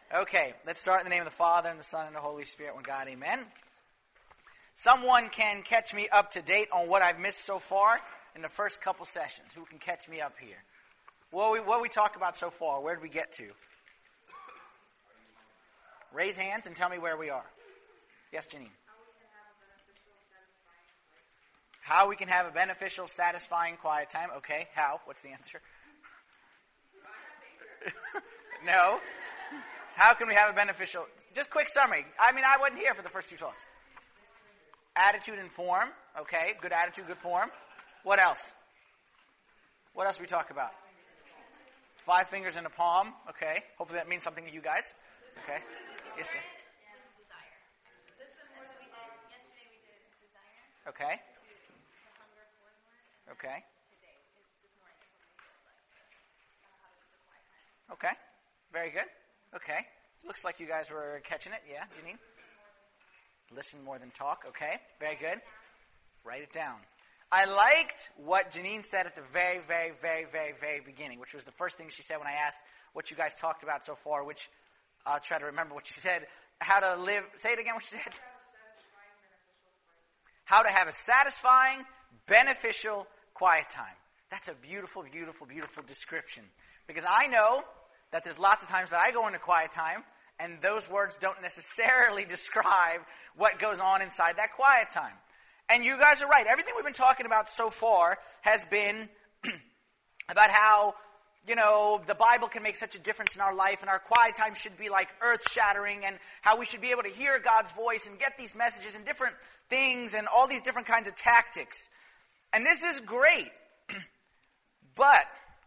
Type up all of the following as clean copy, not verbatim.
Okay, let's start in the name of the Father, and the Son, and the Holy Spirit, one God, amen. Someone can catch me up to date on what I've missed so far in the first couple sessions. Who can catch me up here? What we talked about so far? Where did we get to? Raise hands and tell me where we are. Yes, Janine. How we can have a beneficial, satisfying, quiet time. Okay, how? What's the answer? No. How can we have a beneficial... Just quick summary. I wasn't here for the first two talks. Attitude and form. Okay, good attitude, good form. What else? What else we talk about? 5 fingers in a palm. Okay, hopefully that means something to you guys. Okay. Yes, sir. Okay. Okay. Okay. Very good. Okay. Looks like you guys were catching it. Yeah, Janine? Listen more than talk. Okay. Very good. Write it down. I liked what Janine said at the very, very, very, very, very beginning, which was the first thing she said when I asked what you guys talked about so far, which I'll try to remember what she said. How to live. Say it again what she said. How to have a satisfying, beneficial, quiet time. That's a beautiful, beautiful, beautiful description. Because I know that there's lots of times that I go into quiet time, and those words don't necessarily describe what goes on inside that quiet time. And you guys are right. Everything we've been talking about so far has been about how, the Bible can make such a difference in our life, and our quiet time should be like earth-shattering, and how we should be able to hear God's voice and get these messages and different things and all these different kinds of tactics. And this is great. But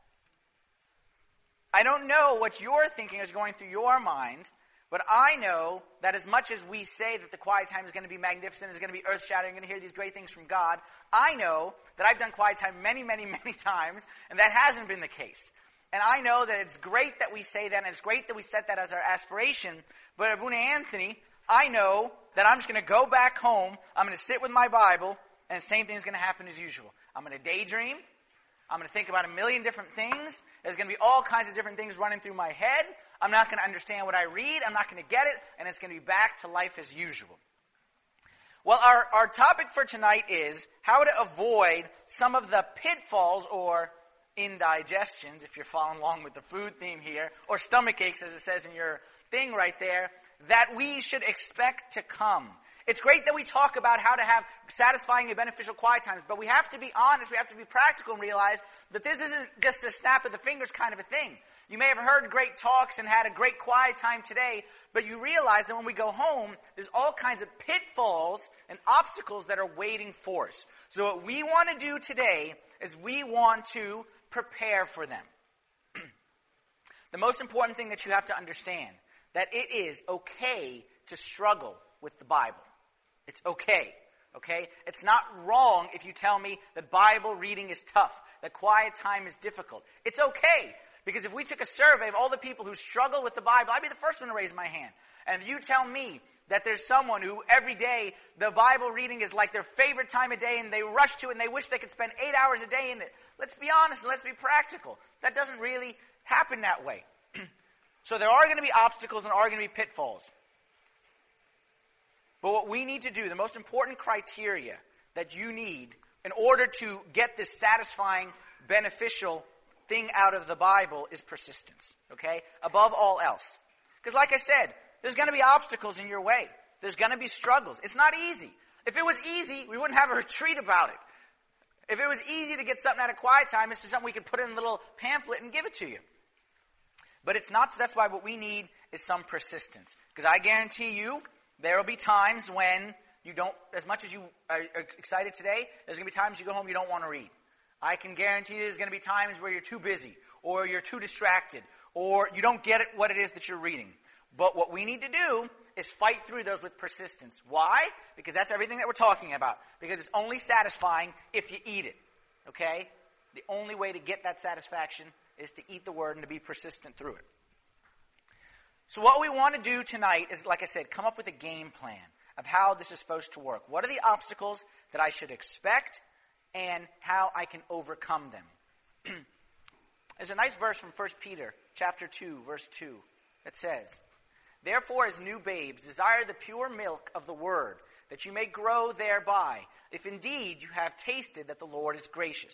I don't know what you're thinking is going through your mind, but I know that as much as we say that the quiet time is going to be magnificent, is going to be earth-shattering, going to hear these great things from God, I know that I've done quiet time many, many, many times, and that hasn't been the case. And I know that it's great that we say that, and it's great that we set that as our aspiration, but at Abuna Anthony, I know that I'm just going to go back home, I'm going to sit with my Bible, and the same thing is going to happen as usual. I'm going to daydream. I'm going to think about a million different things. There's going to be all kinds of different things running through my head. I'm not going to understand what I read. I'm not going to get it. And it's going to be back to life as usual. Well, our topic for tonight is how to avoid some of the pitfalls or indigestions, if you're following along with the food theme here, or stomach aches, as it says in your thing right there, that we should expect to come. It's great that we talk about how to have satisfying and beneficial quiet times, but we have to be honest, we have to be practical and realize that this isn't just a snap of the fingers kind of a thing. You may have heard great talks and had a great quiet time today, but you realize that when we go home, there's all kinds of pitfalls and obstacles that are waiting for us. So what we want to do today is we want to prepare for them. The most important thing that you have to understand, that it is okay to struggle with the Bible. It's okay. Okay? It's not wrong if you tell me that Bible reading is tough, that quiet time is difficult. It's okay. Because if we took a survey of all the people who struggle with the Bible, I'd be the first one to raise my hand. And if you tell me that there's someone who every day the Bible reading is like their favorite time of day and they rush to it and they wish they could spend 8 hours a day in it, let's be honest and let's be practical. That doesn't really happen that way. So there are going to be obstacles and are going to be pitfalls. But what we need to do, the most important criteria that you need in order to get this satisfying, beneficial thing out of the Bible is persistence. Okay? Above all else. Because like I said, there's going to be obstacles in your way. There's going to be struggles. It's not easy. If it was easy, we wouldn't have a retreat about it. If it was easy to get something out of quiet time, it's just something we could put in a little pamphlet and give it to you. But it's not, so that's why what we need is some persistence. Because I guarantee you, there will be times when you don't, as much as you are excited today, there's going to be times you go home you don't want to read. I can guarantee there's going to be times where you're too busy, or you're too distracted, or you don't get what it is that you're reading. But what we need to do is fight through those with persistence. Why? Because that's everything that we're talking about. Because it's only satisfying if you eat it. Okay? The only way to get that satisfaction is to eat the Word and to be persistent through it. So what we want to do tonight is, like I said, come up with a game plan of how this is supposed to work. What are the obstacles that I should expect and how I can overcome them? There's a nice verse from 1 Peter chapter 2, verse 2 that says, Therefore, as new babes, desire the pure milk of the word, that you may grow thereby, if indeed you have tasted that the Lord is gracious.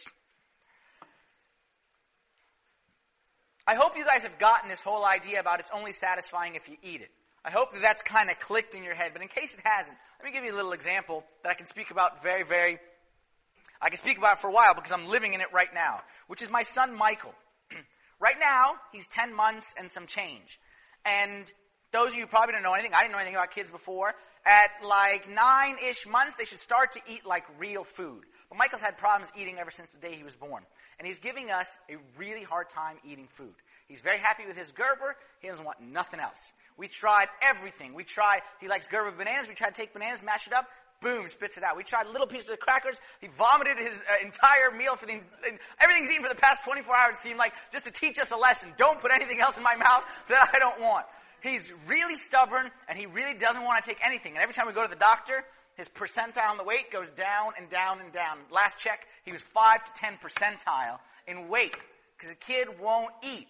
I hope you guys have gotten this whole idea about it's only satisfying if you eat it. I hope that that's kind of clicked in your head. But in case it hasn't, let me give you a little example that I can speak about I can speak about it for a while because I'm living in it right now, which is my son Michael. Right now, he's 10 months and some change. And those of you who probably don't know anything, I didn't know anything about kids before. At like 9-ish months, they should start to eat like real food. But Michael's had problems eating ever since the day he was born. And he's giving us a really hard time eating food. He's very happy with his Gerber. He doesn't want nothing else. We tried everything. He likes Gerber bananas. We tried to take bananas, mash it up. Boom, spits it out. We tried little pieces of crackers. He vomited his entire meal everything he's eaten for the past 24 hours, it seemed like, just to teach us a lesson. Don't put anything else in my mouth that I don't want. He's really stubborn, and he really doesn't want to take anything. And every time we go to the doctor, his percentile on the weight goes down and down and down. Last check, he was 5 to 10 percentile in weight because the kid won't eat.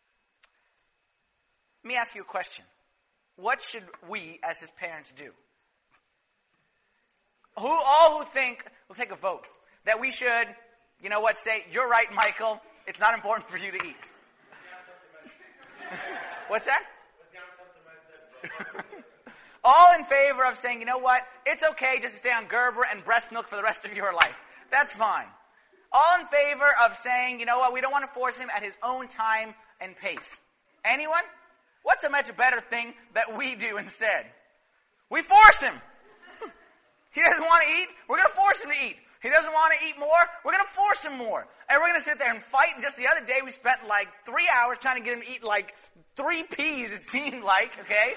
Let me ask you a question. What should we, as his parents, do? All who think, we'll take a vote, that we should, say, you're right, Michael, it's not important for you to eat. What's that? All in favor of saying, you know what, it's okay just to stay on Gerber and breast milk for the rest of your life. That's fine. All in favor of saying, you know what, we don't want to force him at his own time and pace. Anyone? What's a much better thing that we do instead? We force him. He doesn't want to eat, we're going to force him to eat. He doesn't want to eat more, we're going to force him more. And we're going to sit there and fight. And just the other day, we spent like 3 hours trying to get him to eat like 3 peas, it seemed like, okay?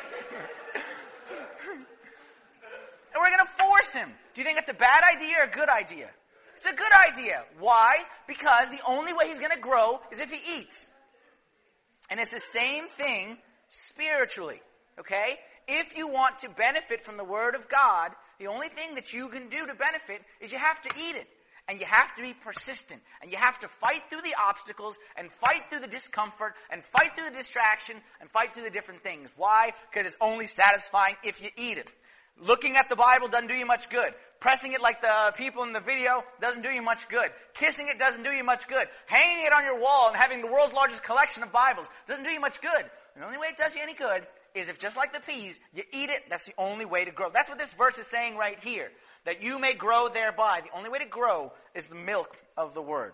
And we're going to force him. Do you think it's a bad idea or a good idea? It's a good idea. Why? Because the only way he's going to grow is if he eats. And it's the same thing spiritually, okay? If you want to benefit from the Word of God, the only thing that you can do to benefit is you have to eat it. And you have to be persistent. And you have to fight through the obstacles and fight through the discomfort and fight through the distraction and fight through the different things. Why? Because it's only satisfying if you eat it. Looking at the Bible doesn't do you much good. Pressing it like the people in the video doesn't do you much good. Kissing it doesn't do you much good. Hanging it on your wall and having the world's largest collection of Bibles doesn't do you much good. The only way it does you any good is if, just like the peas, you eat it. That's the only way to grow. That's what this verse is saying right here. That you may grow thereby. The only way to grow is the milk of the Word.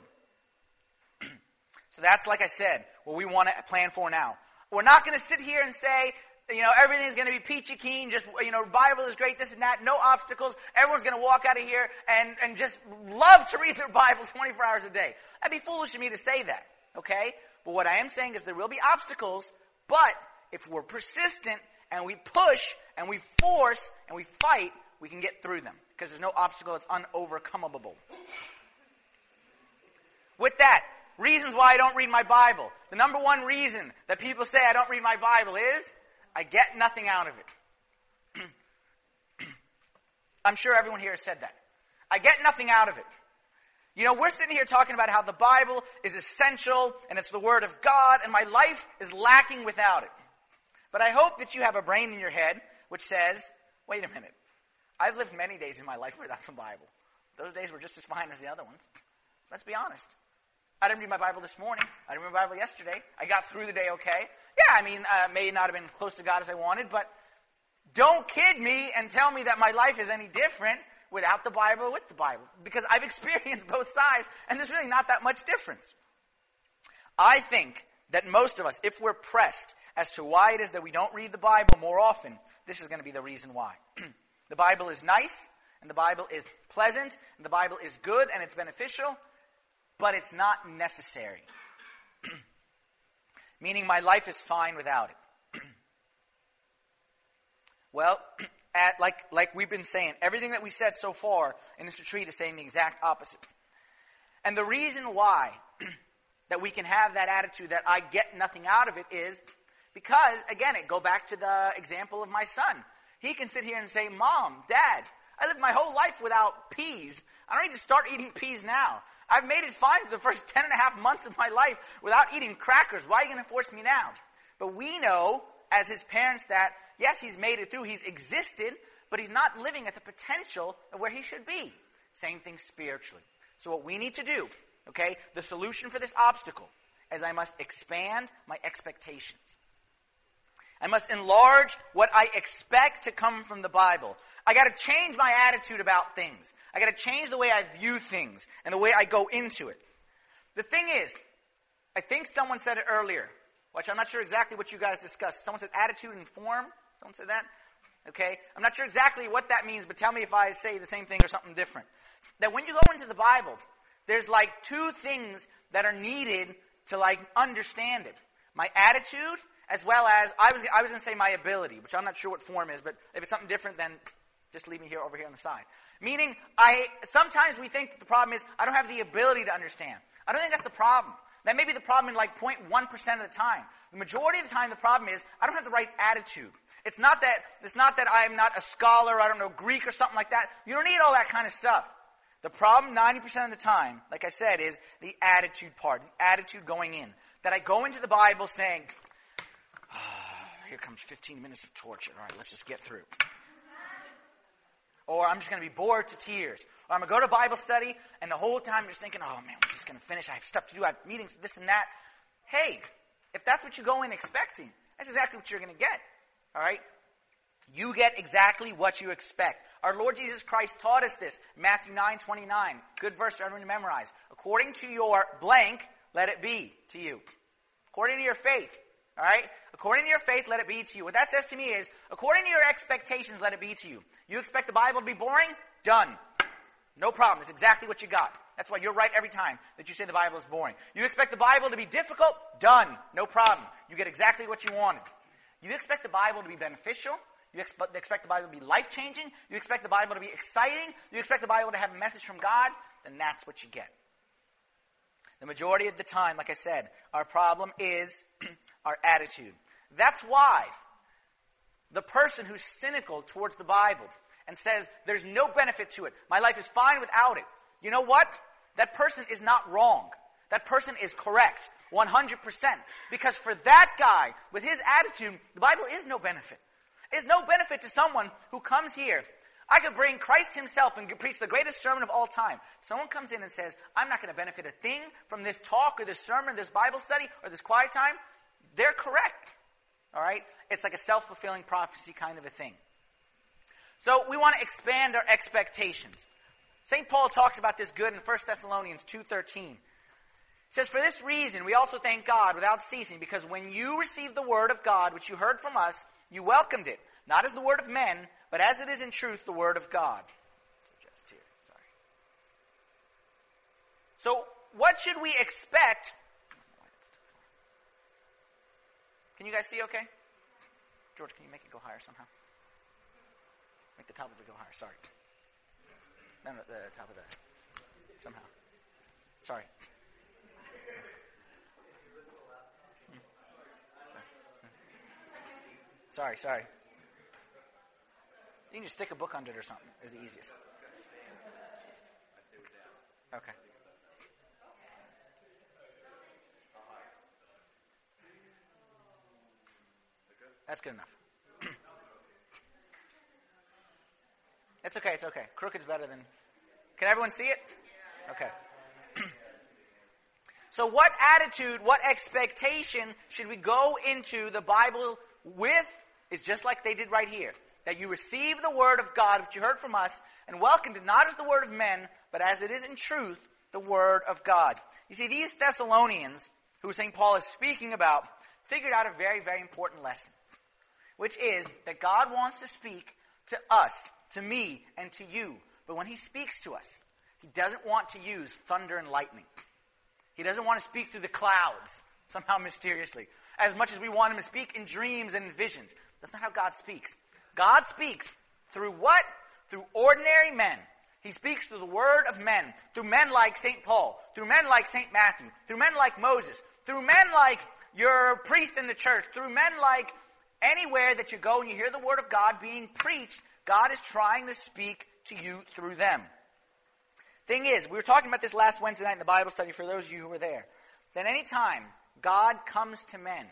So that's, like I said, what we want to plan for now. We're not going to sit here and say, everything's going to be peachy keen, just, Bible is great, this and that, no obstacles. Everyone's going to walk out of here and just love to read their Bible 24 hours a day. That'd be foolish of me to say that, okay? But what I am saying is there will be obstacles, but if we're persistent and we push and we force and we fight, we can get through them because there's no obstacle that's unovercomable. With that, reasons why I don't read my Bible. The number one reason that people say I don't read my Bible is I get nothing out of it. I'm sure everyone here has said that. I get nothing out of it. We're sitting here talking about how the Bible is essential and it's the Word of God and my life is lacking without it. But I hope that you have a brain in your head which says, wait a minute, I've lived many days in my life without the Bible. Those days were just as fine as the other ones. Let's be honest. I didn't read my Bible this morning. I didn't read my Bible yesterday. I got through the day okay. Yeah, may not have been close to God as I wanted, but don't kid me and tell me that my life is any different without the Bible or with the Bible. Because I've experienced both sides, and there's really not that much difference. I think that most of us, if we're pressed as to why it is that we don't read the Bible more often, this is going to be the reason why. The Bible is nice, and the Bible is pleasant, and the Bible is good, and it's beneficial, but it's not necessary. Meaning my life is fine without it. Well, like we've been saying, everything that we said so far in this retreat is saying the exact opposite. And the reason why that we can have that attitude that I get nothing out of it is because, again, go back to the example of my son. He can sit here and say, Mom, Dad, I lived my whole life without peas. I don't need to start eating peas now. I've made it fine for the first 10 and a half months of my life without eating crackers. Why are you going to force me now? But we know, as his parents that, yes, he's made it through, he's existed, but he's not living at the potential of where he should be. Same thing spiritually. So what we need to do, okay, the solution for this obstacle is I must expand my expectations. I must enlarge what I expect to come from the Bible. I got to change my attitude about things. I got to change the way I view things and the way I go into it. The thing is, I think someone said it earlier, which I'm not sure exactly what you guys discussed. Someone said attitude and form. Someone said that? Okay. I'm not sure exactly what that means, but tell me if I say the same thing or something different. That when you go into the Bible, there's like two things that are needed to like understand it. My attitude, as well as, I was going to say my ability, which I'm not sure what form is, but if it's something different, then just leave me here over here on the side. Meaning, sometimes we think the problem is, I don't have the ability to understand. I don't think that's the problem. That may be the problem in like 0.1% of the time. The majority of the time, the problem is, I don't have the right attitude. It's not that I'm not a scholar, I don't know Greek or something like that. You don't need all that kind of stuff. The problem 90% of the time, like I said, is the attitude part, the attitude going in. That I go into the Bible saying, here comes 15 minutes of torture. All right, let's just get through. Or I'm just going to be bored to tears. Or I'm going to go to Bible study, and the whole time I'm just thinking, oh man, when's this going to finish? I have stuff to do. I have meetings, this and that. Hey, if that's what you go in expecting, that's exactly what you're going to get. All right? You get exactly what you expect. Our Lord Jesus Christ taught us this. Matthew 9:29. Good verse for everyone to memorize. According to your blank, let it be to you. According to your faith. All right? According to your faith, let it be to you. What that says to me is, according to your expectations, let it be to you. You expect the Bible to be boring? Done. No problem. It's exactly what you got. That's why you're right every time that you say the Bible is boring. You expect the Bible to be difficult? Done. No problem. You get exactly what you wanted. You expect the Bible to be beneficial? You expect the Bible to be life-changing? You expect the Bible to be exciting? You expect the Bible to have a message from God? Then that's what you get. The majority of the time, like I said, our problem is our attitude. That's why the person who's cynical towards the Bible and says there's no benefit to it, my life is fine without it, you know what? That person is not wrong. That person is correct, 100%. Because for that guy, with his attitude, the Bible is no benefit. It's no benefit to someone who comes here. I could bring Christ himself and preach the greatest sermon of all time. Someone comes in and says, I'm not going to benefit a thing from this talk or this sermon, this Bible study, or this quiet time. They're correct. All right? It's like a self-fulfilling prophecy kind of a thing. So we want to expand our expectations. St. Paul talks about this good in 1 Thessalonians 2:13. He says, for this reason we also thank God without ceasing, because when you received the word of God, which you heard from us, you welcomed it, not as the word of men, but as it is in truth the word of God. So what should we expect? Can you guys see okay? George, can you make it go higher somehow? Make the top of it go higher, sorry. No, the top of that. Somehow. Sorry. Sorry. You can just stick a book under it or something. Is the easiest. Okay. That's good enough. It's okay. Crooked's better than... Can everyone see it? Okay. So what attitude, what expectation should we go into the Bible with? It's just like they did right here. That you receive the word of God, which you heard from us, and welcomed it not as the word of men, but as it is in truth, the word of God. You see, these Thessalonians, who St. Paul is speaking about, figured out a very, very important lesson. Which is that God wants to speak to us, to me, and to you. But when he speaks to us, he doesn't want to use thunder and lightning. He doesn't want to speak through the clouds, somehow mysteriously. As much as we want him to speak in dreams and in visions. That's not how God speaks. God speaks through what? Through ordinary men. He speaks through the word of men. Through men like St. Paul. Through men like St. Matthew. Through men like Moses. Through men like your priest in the church. Through men like anywhere that you go and you hear the word of God being preached, God is trying to speak to you through them. Thing is, we were talking about this last Wednesday night in the Bible study for those of you who were there. That any time God comes to men,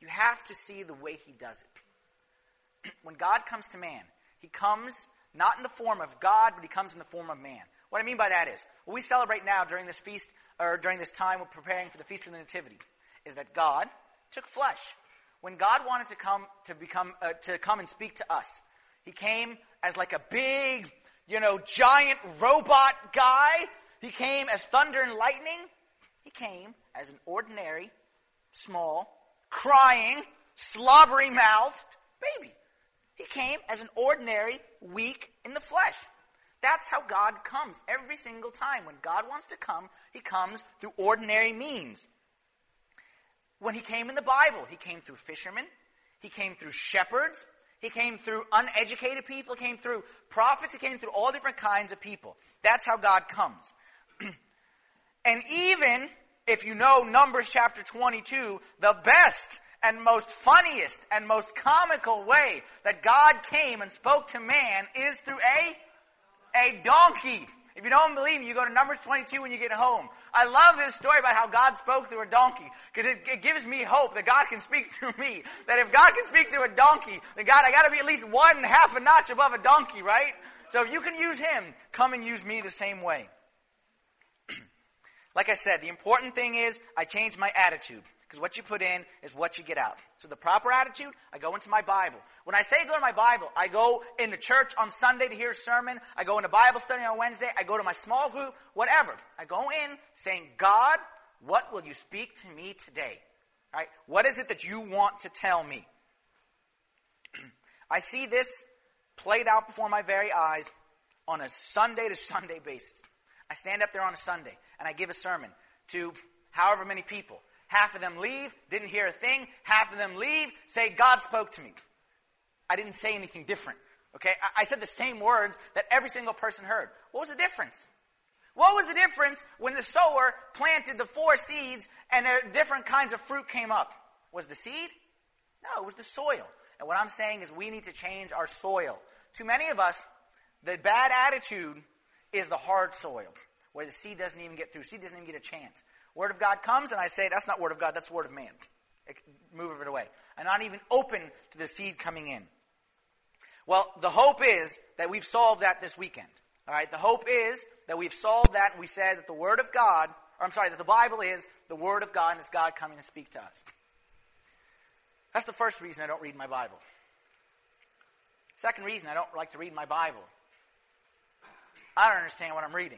you have to see the way he does it. When God comes to man, he comes not in the form of God, but he comes in the form of man. What I mean by that is, what we celebrate now during this feast, or during this time we're preparing for the Feast of the Nativity, is that God took flesh. When God wanted to come and speak to us, he came as like a big, giant robot guy. He came as thunder and lightning. He came as an ordinary, small, crying, slobbery-mouthed baby. He came as an ordinary, weak in the flesh. That's how God comes every single time. When God wants to come, he comes through ordinary means. When he came in the Bible, he came through fishermen, he came through shepherds, he came through uneducated people, he came through prophets, he came through all different kinds of people. That's how God comes. And even if you know Numbers chapter 22, the best and most funniest and most comical way that God came and spoke to man is through a donkey. If you don't believe me, you go to Numbers 22 when you get home. I love this story about how God spoke through a donkey, because it gives me hope that God can speak through me. That if God can speak through a donkey, then God, I got to be at least 1/2 a notch above a donkey, right? So if you can use him, come and use me the same way. Like I said, the important thing is I change my attitude. Because what you put in is what you get out. So the proper attitude, I go into my Bible. When I say go to my Bible, I go into church on Sunday to hear a sermon. I go into Bible study on Wednesday. I go to my small group, whatever. I go in saying, God, what will you speak to me today? All right? What is it that you want to tell me? I see this played out before my very eyes on a Sunday to Sunday basis. I stand up there on a Sunday and I give a sermon to however many people. Half of them leave, didn't hear a thing. Half of them leave, say, God spoke to me. I didn't say anything different. Okay? I said the same words that every single person heard. What was the difference? What was the difference when the sower planted the 4 seeds and different kinds of fruit came up? Was the seed? No, it was the soil. And what I'm saying is we need to change our soil. Too many of us, the bad attitude is the hard soil, where the seed doesn't even get through. Seed doesn't even get a chance. Word of God comes, and I say, that's not word of God, that's word of man. Move it away. I'm not even open to the seed coming in. Well, the hope is that we've solved that this weekend. All right, the hope is that we've solved that, and we said that the Word of God, that the Bible is the Word of God, and it's God coming to speak to us. That's the first reason I don't read my Bible. Second reason I don't like to read my Bible. I don't understand what I'm reading.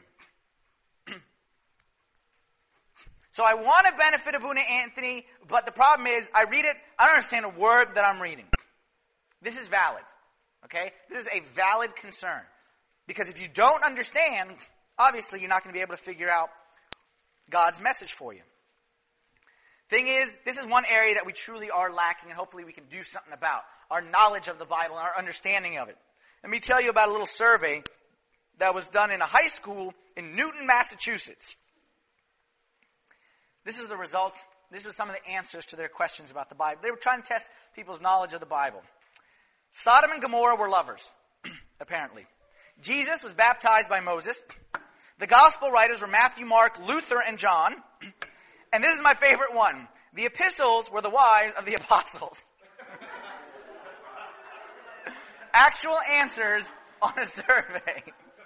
So I want to benefit Abuna Anthony, but the problem is I read it, I don't understand a word that I'm reading. This is valid. Okay? This is a valid concern. Because if you don't understand, obviously you're not going to be able to figure out God's message for you. Thing is, this is one area that we truly are lacking, and hopefully we can do something about. Our knowledge of the Bible and our understanding of it. Let me tell you about a little survey that was done in a high school in Newton, Massachusetts. This is the results. This is some of the answers to their questions about the Bible. They were trying to test people's knowledge of the Bible. Sodom and Gomorrah were lovers, apparently. Jesus was baptized by Moses. The gospel writers were Matthew, Mark, Luther, and John. And this is my favorite one. The epistles were the wives of the apostles. Actual answers on a survey.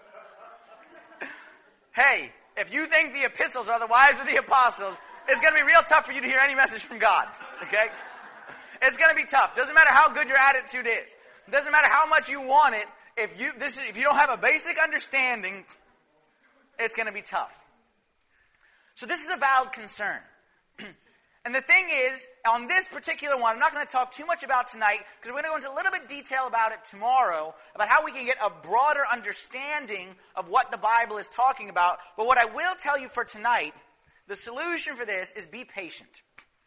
Hey, if you think the epistles are the wives of the apostles, it's going to be real tough for you to hear any message from God. Okay? It's going to be tough. Doesn't matter how good your attitude is. It doesn't matter how much you want it. If you don't have a basic understanding, it's going to be tough. So this is a valid concern. And the thing is, on this particular one, I'm not going to talk too much about tonight, because we're going to go into a little bit detail about it tomorrow, about how we can get a broader understanding of what the Bible is talking about. But what I will tell you for tonight, the solution for this is be patient.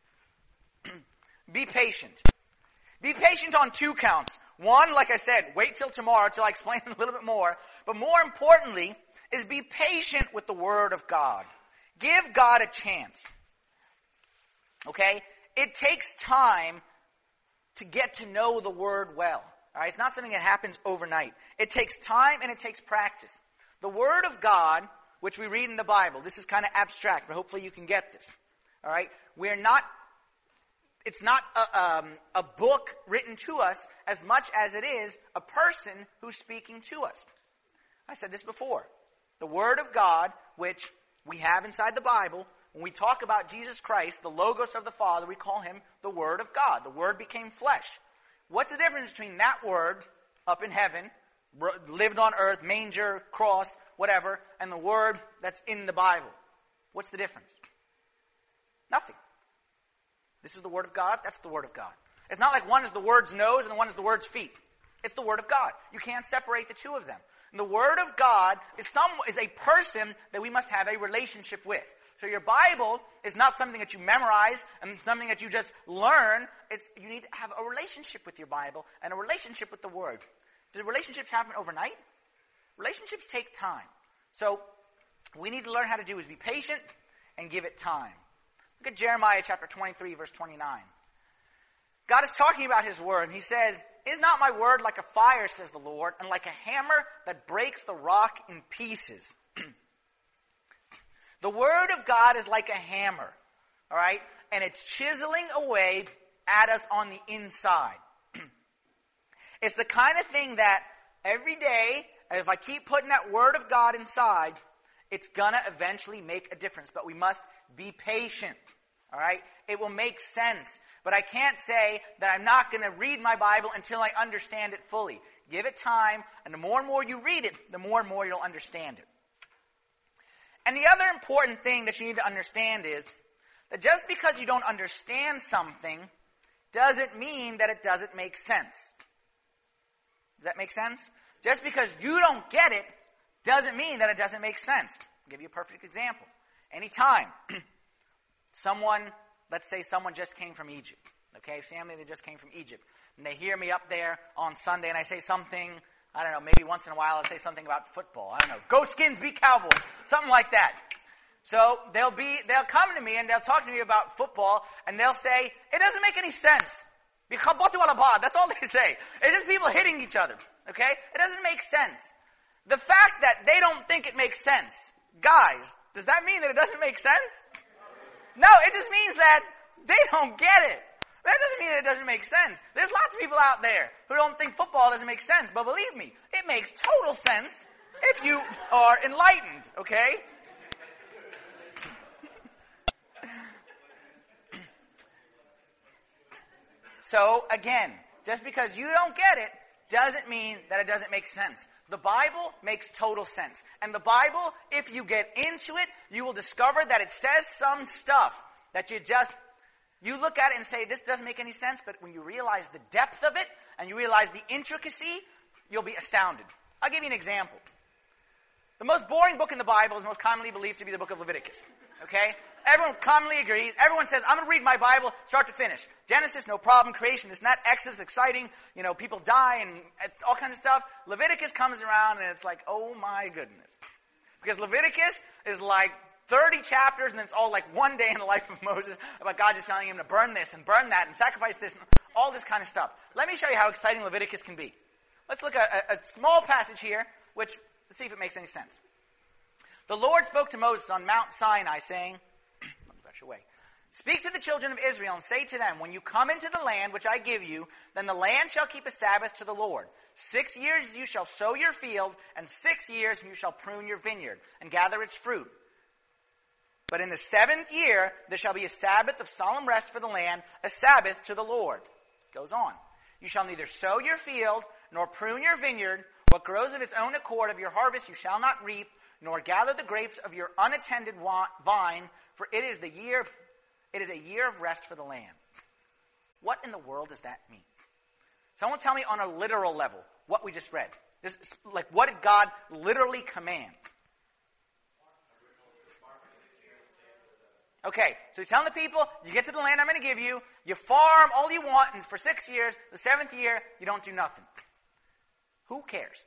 Be patient. Be patient on 2 counts. One, like I said, wait till tomorrow till I explain it a little bit more. But more importantly, is be patient with the Word of God. Give God a chance. Okay? It takes time to get to know the Word well. All right? It's not something that happens overnight. It takes time and it takes practice. The Word of God, which we read in the Bible, this is kind of abstract, but hopefully you can get this. All right? We're not It's not a book written to us as much as it is a person who's speaking to us. I said this before. The Word of God, which we have inside the Bible, when we talk about Jesus Christ, the Logos of the Father, we call him the Word of God. The Word became flesh. What's the difference between that Word up in heaven, lived on earth, manger, cross, whatever, and the Word that's in the Bible? What's the difference? Nothing. This is the Word of God, that's the Word of God. It's not like one is the Word's nose and the one is the Word's feet. It's the Word of God. You can't separate the two of them. And the Word of God is a person that we must have a relationship with. So your Bible is not something that you memorize and something that you just learn. You need to have a relationship with your Bible and a relationship with the Word. Do relationships happen overnight? Relationships take time. So what we need to learn how to do is be patient and give it time. Look at Jeremiah chapter 23, verse 29. God is talking about His Word, and He says, "Is not my Word like a fire, says the Lord, and like a hammer that breaks the rock in pieces?" The Word of God is like a hammer, all right? And it's chiseling away at us on the inside. It's the kind of thing that every day, if I keep putting that Word of God inside, it's going to eventually make a difference. But we must be patient, all right? It will make sense. But I can't say that I'm not going to read my Bible until I understand it fully. Give it time, and the more and more you read it, the more and more you'll understand it. And the other important thing that you need to understand is that just because you don't understand something doesn't mean that it doesn't make sense. Does that make sense? Just because you don't get it doesn't mean that it doesn't make sense. I'll give you a perfect example. Anytime let's say someone just came from Egypt, okay, family that just came from Egypt, and they hear me up there on Sunday and I say something, I don't know, maybe once in a while I'll say something about football. I don't know, go Skins, beat Cowboys, something like that. So they'll come to me and they'll talk to me about football and they'll say, it doesn't make any sense. That's all they say. It's just people hitting each other, okay? It doesn't make sense. The fact that they don't think it makes sense, guys, does that mean that it doesn't make sense? No, it just means that they don't get it. That doesn't mean that it doesn't make sense. There's lots of people out there who don't think football doesn't make sense, but believe me, it makes total sense if you are enlightened, okay? So, again, just because you don't get it doesn't mean that it doesn't make sense. The Bible makes total sense. And the Bible, if you get into it, you will discover that it says some stuff that you look at it and say, this doesn't make any sense, but when you realize the depth of it and you realize the intricacy, you'll be astounded. I'll give you an example. The most boring book in the Bible is most commonly believed to be the book of Leviticus. Okay? Everyone commonly agrees. Everyone says, I'm going to read my Bible start to finish. Genesis, no problem. Creation is not. Exodus, exciting. You know, people die and all kinds of stuff. Leviticus comes around and it's like, oh my goodness. Because Leviticus is like 30 chapters and it's all like one day in the life of Moses about God just telling him to burn this and burn that and sacrifice this and all this kind of stuff. Let me show you how exciting Leviticus can be. Let's look at a small passage here, let's see if it makes any sense. The Lord spoke to Moses on Mount Sinai, saying, speak to the children of Israel and say to them, when you come into the land which I give you, then the land shall keep a Sabbath to the Lord. 6 years you shall sow your field, and 6 years you shall prune your vineyard, and gather its fruit. But in the 7th year there shall be a Sabbath of solemn rest for the land, a Sabbath to the Lord. It goes on. You shall neither sow your field, nor prune your vineyard. What grows of its own accord of your harvest you shall not reap, nor gather the grapes of your unattended vine, for it is a year of rest for the land. What in the world does that mean? Someone tell me on a literal level what we just read. What did God literally command? Okay, so he's telling the people, you get to the land I'm going to give you, you farm all you want, and for 6 years, the 7th year, you don't do nothing. Who cares?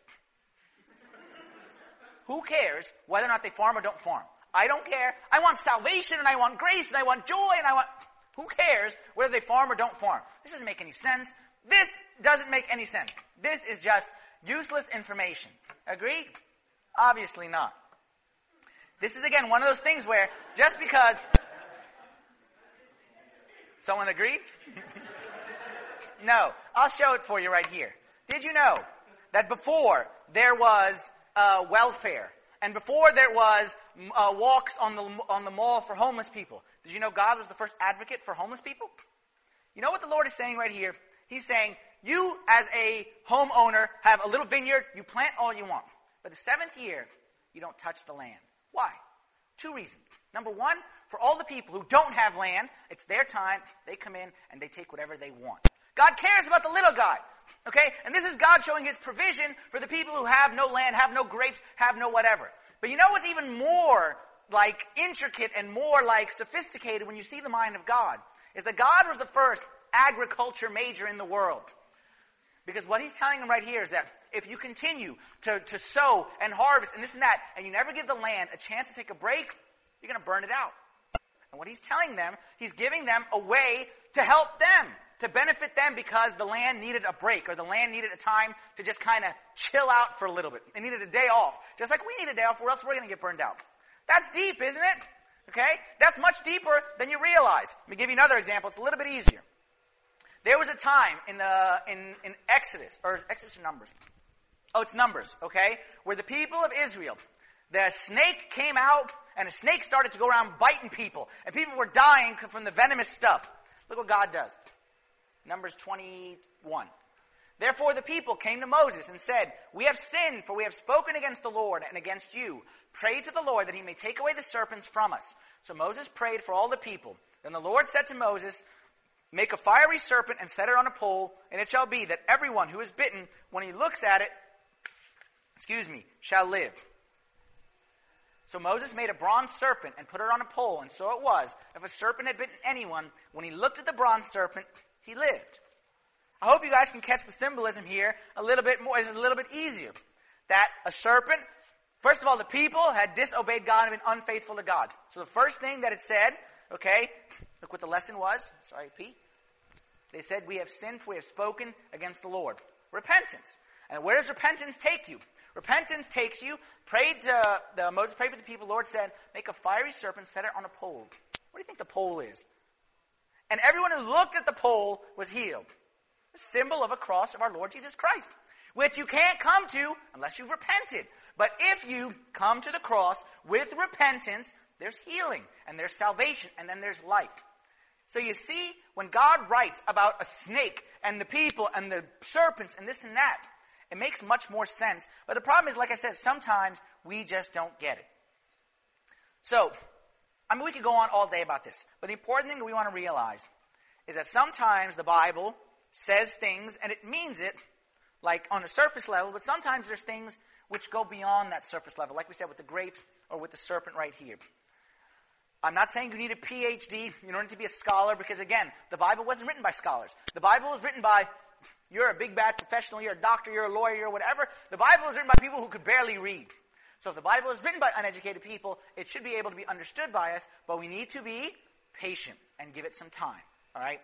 Who cares whether or not they farm or don't farm? I don't care. I want salvation, and I want grace, and I want joy, and I want... Who cares whether they farm or don't farm? This doesn't make any sense. This doesn't make any sense. This is just useless information. Agreed? Obviously not. This is, again, one of those things where just because Someone agree? No. I'll show it for you right here. Did you know that before there was welfare, and before there was walks on the mall for homeless people, did you know God was the first advocate for homeless people? You know what the Lord is saying right here? He's saying, you as a homeowner have a little vineyard, you plant all you want. But the 7th year, you don't touch the land. Why? 2 reasons. Number one, for all the people who don't have land, it's their time, they come in and they take whatever they want. God cares about the little guy. Okay? And this is God showing his provision for the people who have no land, have no grapes, have no whatever. But you know what's even more intricate and more sophisticated when you see the mind of God? Is that God was the first agriculture major in the world. Because what he's telling them right here is that if you continue to sow and harvest and this and that, and you never give the land a chance to take a break, you're going to burn it out. And what he's telling them, he's giving them a way to help them, to benefit them because the land needed a break, or the land needed a time to just kind of chill out for a little bit. It needed a day off. Just like we need a day off, or else we're going to get burned out. That's deep, isn't it? Okay? That's much deeper than you realize. Let me give you another example. It's a little bit easier. There was a time in Exodus, or Exodus or Numbers? Oh, it's Numbers, okay? Where the people of Israel, the snake came out, and a snake started to go around biting people, and people were dying from the venomous stuff. Look what God does. Numbers 21. Therefore the people came to Moses and said, we have sinned, for we have spoken against the Lord and against you. Pray to the Lord that he may take away the serpents from us. So Moses prayed for all the people. Then the Lord said to Moses, make a fiery serpent and set it on a pole, and it shall be that everyone who is bitten, when he looks at it, shall live. So Moses made a bronze serpent and put it on a pole, and so it was. If a serpent had bitten anyone, when he looked at the bronze serpent, he lived. I hope you guys can catch the symbolism here a little bit more. It's a little bit easier. That a serpent, first of all, the people had disobeyed God and been unfaithful to God. So the first thing that it said, okay, look what the lesson was. Sorry, Pete. They said, we have sinned, for we have spoken against the Lord. Repentance. And where does repentance take you? Repentance takes you, Moses prayed for the people, the Lord said, make a fiery serpent, set it on a pole. What do you think the pole is? And everyone who looked at the pole was healed. A symbol of a cross of our Lord Jesus Christ, which you can't come to unless you've repented. But if you come to the cross with repentance, there's healing, and there's salvation, and then there's life. So you see, when God writes about a snake, and the people, and the serpents, and this and that, it makes much more sense. But the problem is, like I said, sometimes we just don't get it. So, we could go on all day about this. But the important thing that we want to realize is that sometimes the Bible says things, and it means it, like on a surface level, but sometimes there's things which go beyond that surface level, like we said with the grapes or with the serpent right here. I'm not saying you need a PhD in order to be a scholar, because again, the Bible wasn't written by scholars. The Bible was written by, you're a big bad professional, you're a doctor, you're a lawyer, you're whatever. The Bible was written by people who could barely read. So if the Bible is written by uneducated people, it should be able to be understood by us, but we need to be patient and give it some time. All right?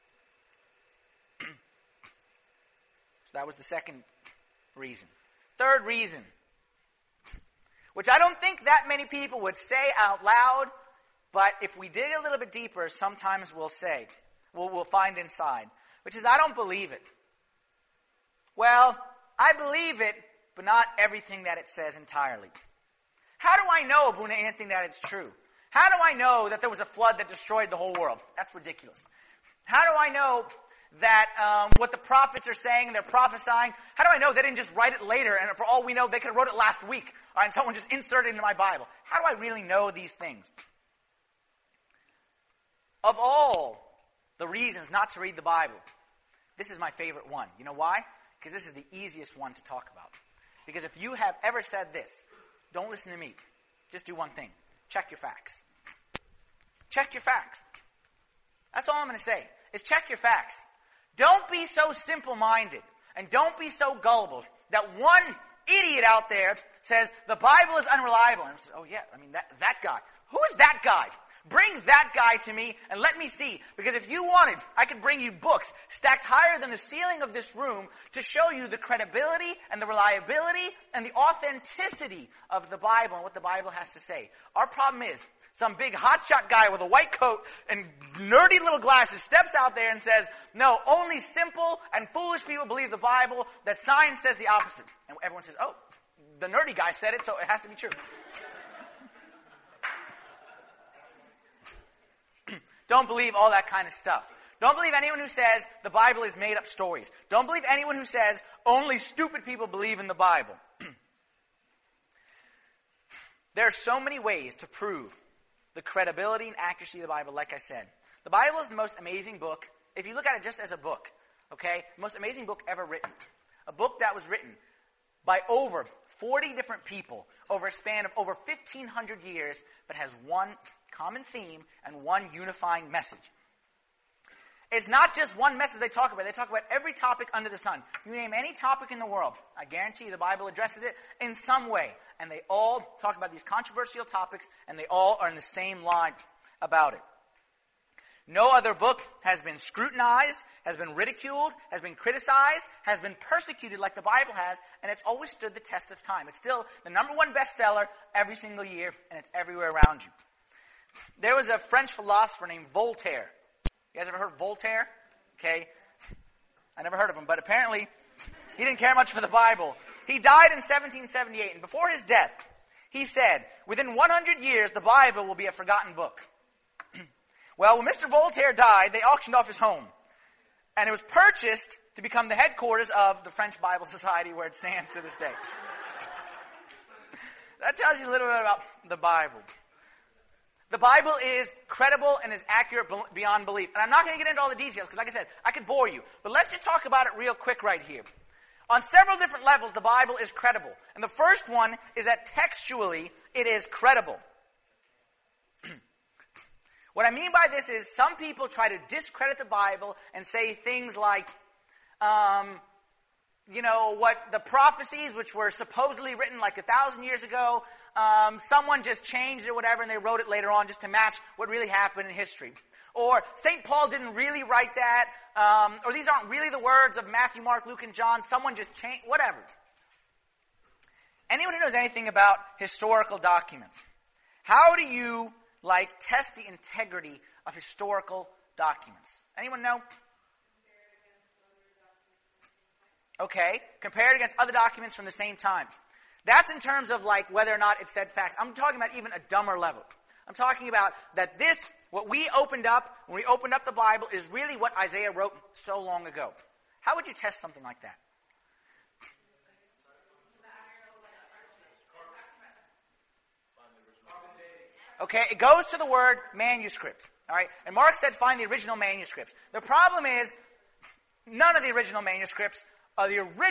So that was the second reason. Third reason, which I don't think that many people would say out loud, but if we dig a little bit deeper, sometimes we'll find inside, which is I don't believe it. Well, I believe it, but not everything that it says entirely. How do I know, Abuna Anthony, that it's true? How do I know that there was a flood that destroyed the whole world? That's ridiculous. How do I know that what the prophets are saying and they're prophesying, how do I know they didn't just write it later, and for all we know, they could have wrote it last week, and someone just inserted it into my Bible? How do I really know these things? Of all the reasons not to read the Bible, this is my favorite one. You know why? Because this is the easiest one to talk about. Because if you have ever said this, don't listen to me. Just do one thing. Check your facts. Check your facts. That's all I'm going to say, is check your facts. Don't be so simple-minded, and don't be so gullible that one idiot out there says, the Bible is unreliable. And says, oh yeah, that guy. Who is that guy? Bring that guy to me and let me see. Because if you wanted, I could bring you books stacked higher than the ceiling of this room to show you the credibility and the reliability and the authenticity of the Bible and what the Bible has to say. Our problem is, Some big hotshot guy with a white coat and nerdy little glasses steps out there and says, no, only simple and foolish people believe the Bible, that science says the opposite. And everyone says, oh, the nerdy guy said it, so it has to be true. Don't believe all that kind of stuff. Don't believe anyone who says the Bible is made up stories. Don't believe anyone who says only stupid people believe in the Bible. There are so many ways to prove the credibility and accuracy of the Bible, like I said. The Bible is the most amazing book, if you look at it just as a book, okay? The most amazing book ever written. A book that was written by over 40 different people over a span of over 1,500 years, but has one common theme and one unifying message. It's not just one message they talk about. They talk about every topic under the sun. You name any topic in the world, I guarantee you the Bible addresses it in some way. And they all talk about these controversial topics, and they all are in the same line about it. No other book has been scrutinized, has been ridiculed, has been criticized, has been persecuted like the Bible has, and it's always stood the test of time. It's still the number one bestseller every single year, and it's everywhere around you. There was a French philosopher named Voltaire. You guys ever heard of Voltaire? Okay. I never heard of him, but apparently he didn't care much for the Bible. He died in 1778, and before his death, he said, within 100 years, the Bible will be a forgotten book. Well, when Mr. Voltaire died, they auctioned off his home. And it was purchased to become the headquarters of the French Bible Society, where it stands to this day. That tells you a little bit about the Bible. The Bible is credible and is accurate beyond belief. And I'm not going to get into all the details, because like I said, I could bore you. But let's just talk about it real quick right here. On several different levels, the Bible is credible. And the first one is that textually, it is credible. What I mean by this is some people try to discredit the Bible and say things like, what the prophecies, which were supposedly written like 1,000 years ago, someone just changed it or whatever, and they wrote it later on just to match what really happened in history. Or St. Paul didn't really write that, or these aren't really the words of Matthew, Mark, Luke, and John, someone just changed, whatever. Anyone who knows anything about historical documents, how do you test the integrity of historical documents? Anyone know? Okay, compare it against other documents from the same time. That's in terms of whether or not it said facts. I'm talking about even a dumber level. I'm talking about that what we opened up, when we opened up the Bible, is really what Isaiah wrote so long ago. How would you test something like that? Okay, it goes to the word manuscript. All right, and Mark said find the original manuscripts. The problem is, none of the original manuscripts are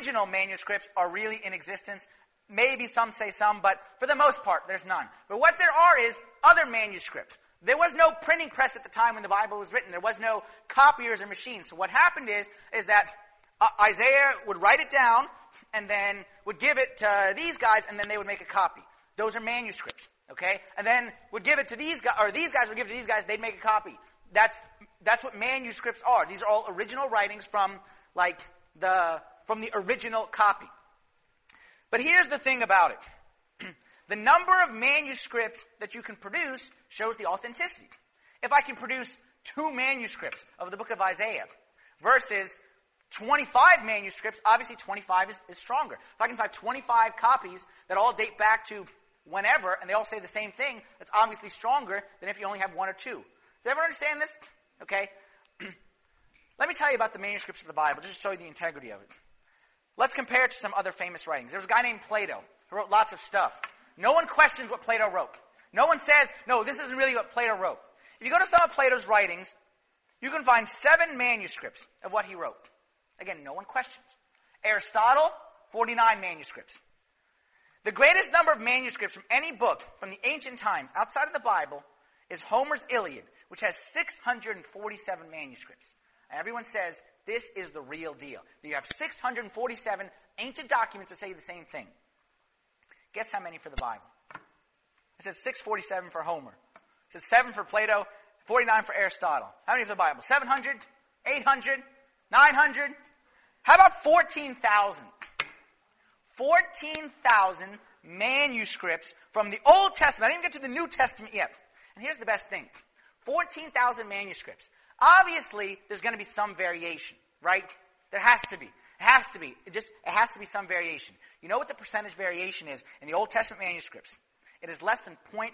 really in existence. Maybe some say some, but for the most part, there's none. But what there are is other manuscripts. There was no printing press at the time when the Bible was written. There was no copiers or machines. So what happened is that Isaiah would write it down and then would give it to these guys, and then they would make a copy. Those are manuscripts, okay? And then would give it to these guys, or these guys would give it to these guys, they'd make a copy. That's what manuscripts are. These are all original writings from the original copy. But here's the thing about it. The number of manuscripts that you can produce shows the authenticity. If I can produce 2 manuscripts of the book of Isaiah versus 25 manuscripts, obviously 25 is stronger. If I can find 25 copies that all date back to whenever, and they all say the same thing, that's obviously stronger than if you only have 1 or 2. Does everyone understand this? Okay. Let me tell you about the manuscripts of the Bible, just to show you the integrity of it. Let's compare it to some other famous writings. There was a guy named Plato who wrote lots of stuff. No one questions what Plato wrote. No one says, no, this isn't really what Plato wrote. If you go to some of Plato's writings, you can find 7 manuscripts of what he wrote. Again, no one questions. Aristotle, 49 manuscripts. The greatest number of manuscripts from any book from the ancient times outside of the Bible is Homer's Iliad, which has 647 manuscripts. And everyone says this is the real deal. You have 647 ancient documents that say the same thing. Guess how many for the Bible? I said 647 for Homer. I said 7 for Plato, 49 for Aristotle. How many for the Bible? 700? 800? 900? How about 14,000? 14,000 manuscripts from the Old Testament. I didn't even get to the New Testament yet. And here's the best thing. 14,000 manuscripts. Obviously, there's going to be some variation, right? There has to be. It has to be. It has to be some variation. You know what the percentage variation is in the Old Testament manuscripts? It is less than 0.5%.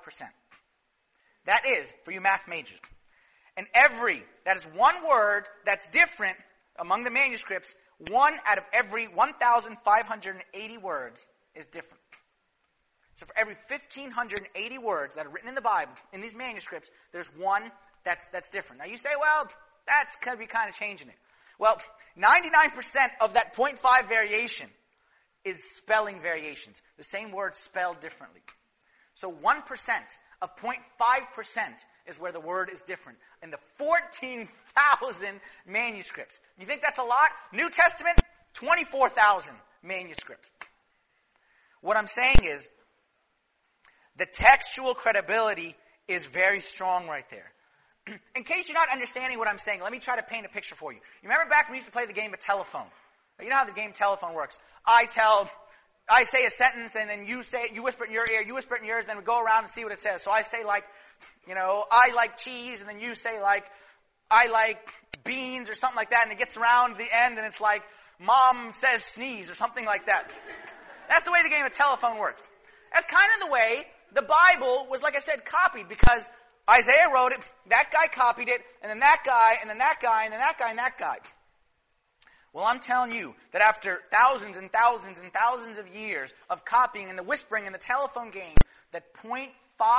That is, for you math majors. And that is one word that's different among the manuscripts. 1 out of every 1,580 words is different. So for every 1,580 words that are written in the Bible, in these manuscripts, there's one that's different. Now you say, well, that's going to be kind of changing it. Well, 99% of that 0.5 variation is spelling variations. The same word spelled differently. So 1% of 0.5% is where the word is different. In the 14,000 manuscripts. You think that's a lot? New Testament, 24,000 manuscripts. What I'm saying is, the textual credibility is very strong right there. In case you're not understanding what I'm saying, let me try to paint a picture for you. You remember back when we used to play the game of telephone? You know how the game telephone works. I say a sentence and then you whisper it in your ear, you whisper it in yours, then we go around and see what it says. So I say like, I like cheese, and then you say like, I like beans or something like that, and it gets around the end and it's like, Mom says sneeze or something like that. That's the way the game of telephone works. That's kind of the way the Bible was, like I said, copied, because Isaiah wrote it, that guy copied it, and then that guy, and then that guy, and then that guy, and that guy. Well, I'm telling you that after thousands and thousands and thousands of years of copying and the whispering and the telephone game, that 0.5%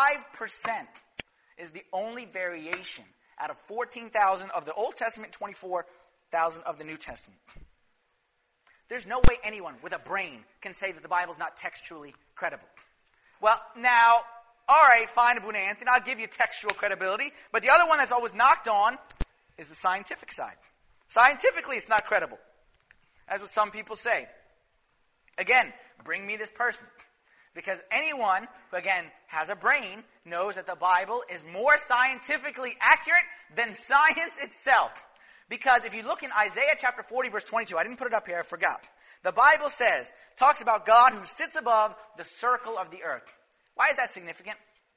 is the only variation out of 14,000 of the Old Testament, 24,000 of the New Testament. There's no way anyone with a brain can say that the Bible is not textually credible. Well, now, all right, fine, Abuna Anthony, I'll give you textual credibility, but the other one that's always knocked on is the scientific side. Scientifically, it's not credible. That's what some people say. Again, bring me this person. Because anyone who, again, has a brain knows that the Bible is more scientifically accurate than science itself. Because if you look in Isaiah chapter 40, verse 22, I didn't put it up here, I forgot. The Bible talks about God who sits above the circle of the earth. Why is that significant?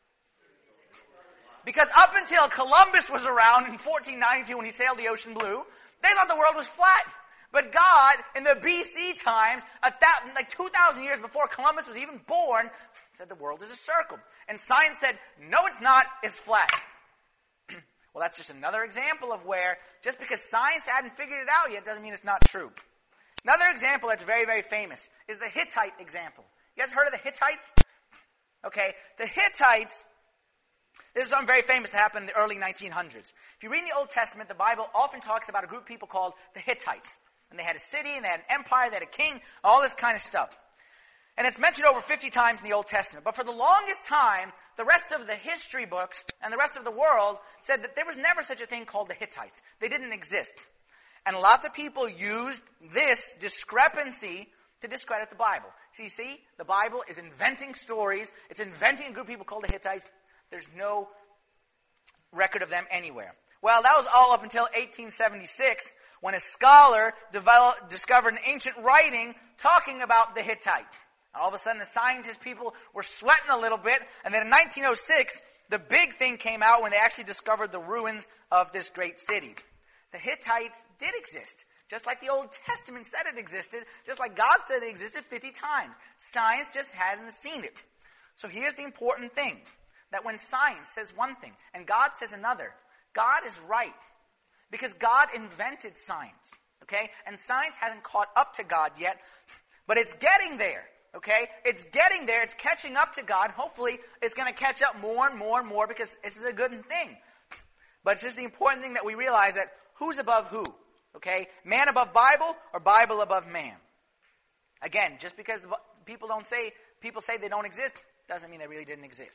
Because up until Columbus was around in 1492 when he sailed the ocean blue, they thought the world was flat. But God, in the BC times, like 2,000 years before Columbus was even born, said the world is a circle. And science said, no it's not, it's flat. Well, that's just another example of where, just because science hadn't figured it out yet, doesn't mean it's not true. Another example that's very, very famous is the Hittite example. You guys heard of the Hittites? Okay, the Hittites, this is something very famous that happened in the early 1900s. If you read in the Old Testament, the Bible often talks about a group of people called the Hittites. And they had a city, and they had an empire, they had a king, all this kind of stuff. And it's mentioned over 50 times in the Old Testament. But for the longest time, the rest of the history books and the rest of the world said that there was never such a thing called the Hittites. They didn't exist. And lots of people used this discrepancy to discredit the Bible. So you see, the Bible is inventing stories. It's inventing a group of people called the Hittites. There's no record of them anywhere. Well, that was all up until 1876, when a scholar discovered an ancient writing talking about the Hittite. And all of a sudden, the scientist people were sweating a little bit. And then in 1906, the big thing came out when they actually discovered the ruins of this great city. The Hittites did exist, just like the Old Testament said it existed, just like God said it existed 50 times. Science just hasn't seen it. So here's the important thing, that when science says one thing and God says another, God is right. Because God invented science, okay? And science hasn't caught up to God yet, but it's getting there, okay? It's getting there. It's catching up to God. Hopefully, it's going to catch up more and more and more, because this is a good thing. But it's just the important thing that we realize that who's above who, okay? Man above Bible or Bible above man? Again, just because people say they don't exist, doesn't mean they really didn't exist.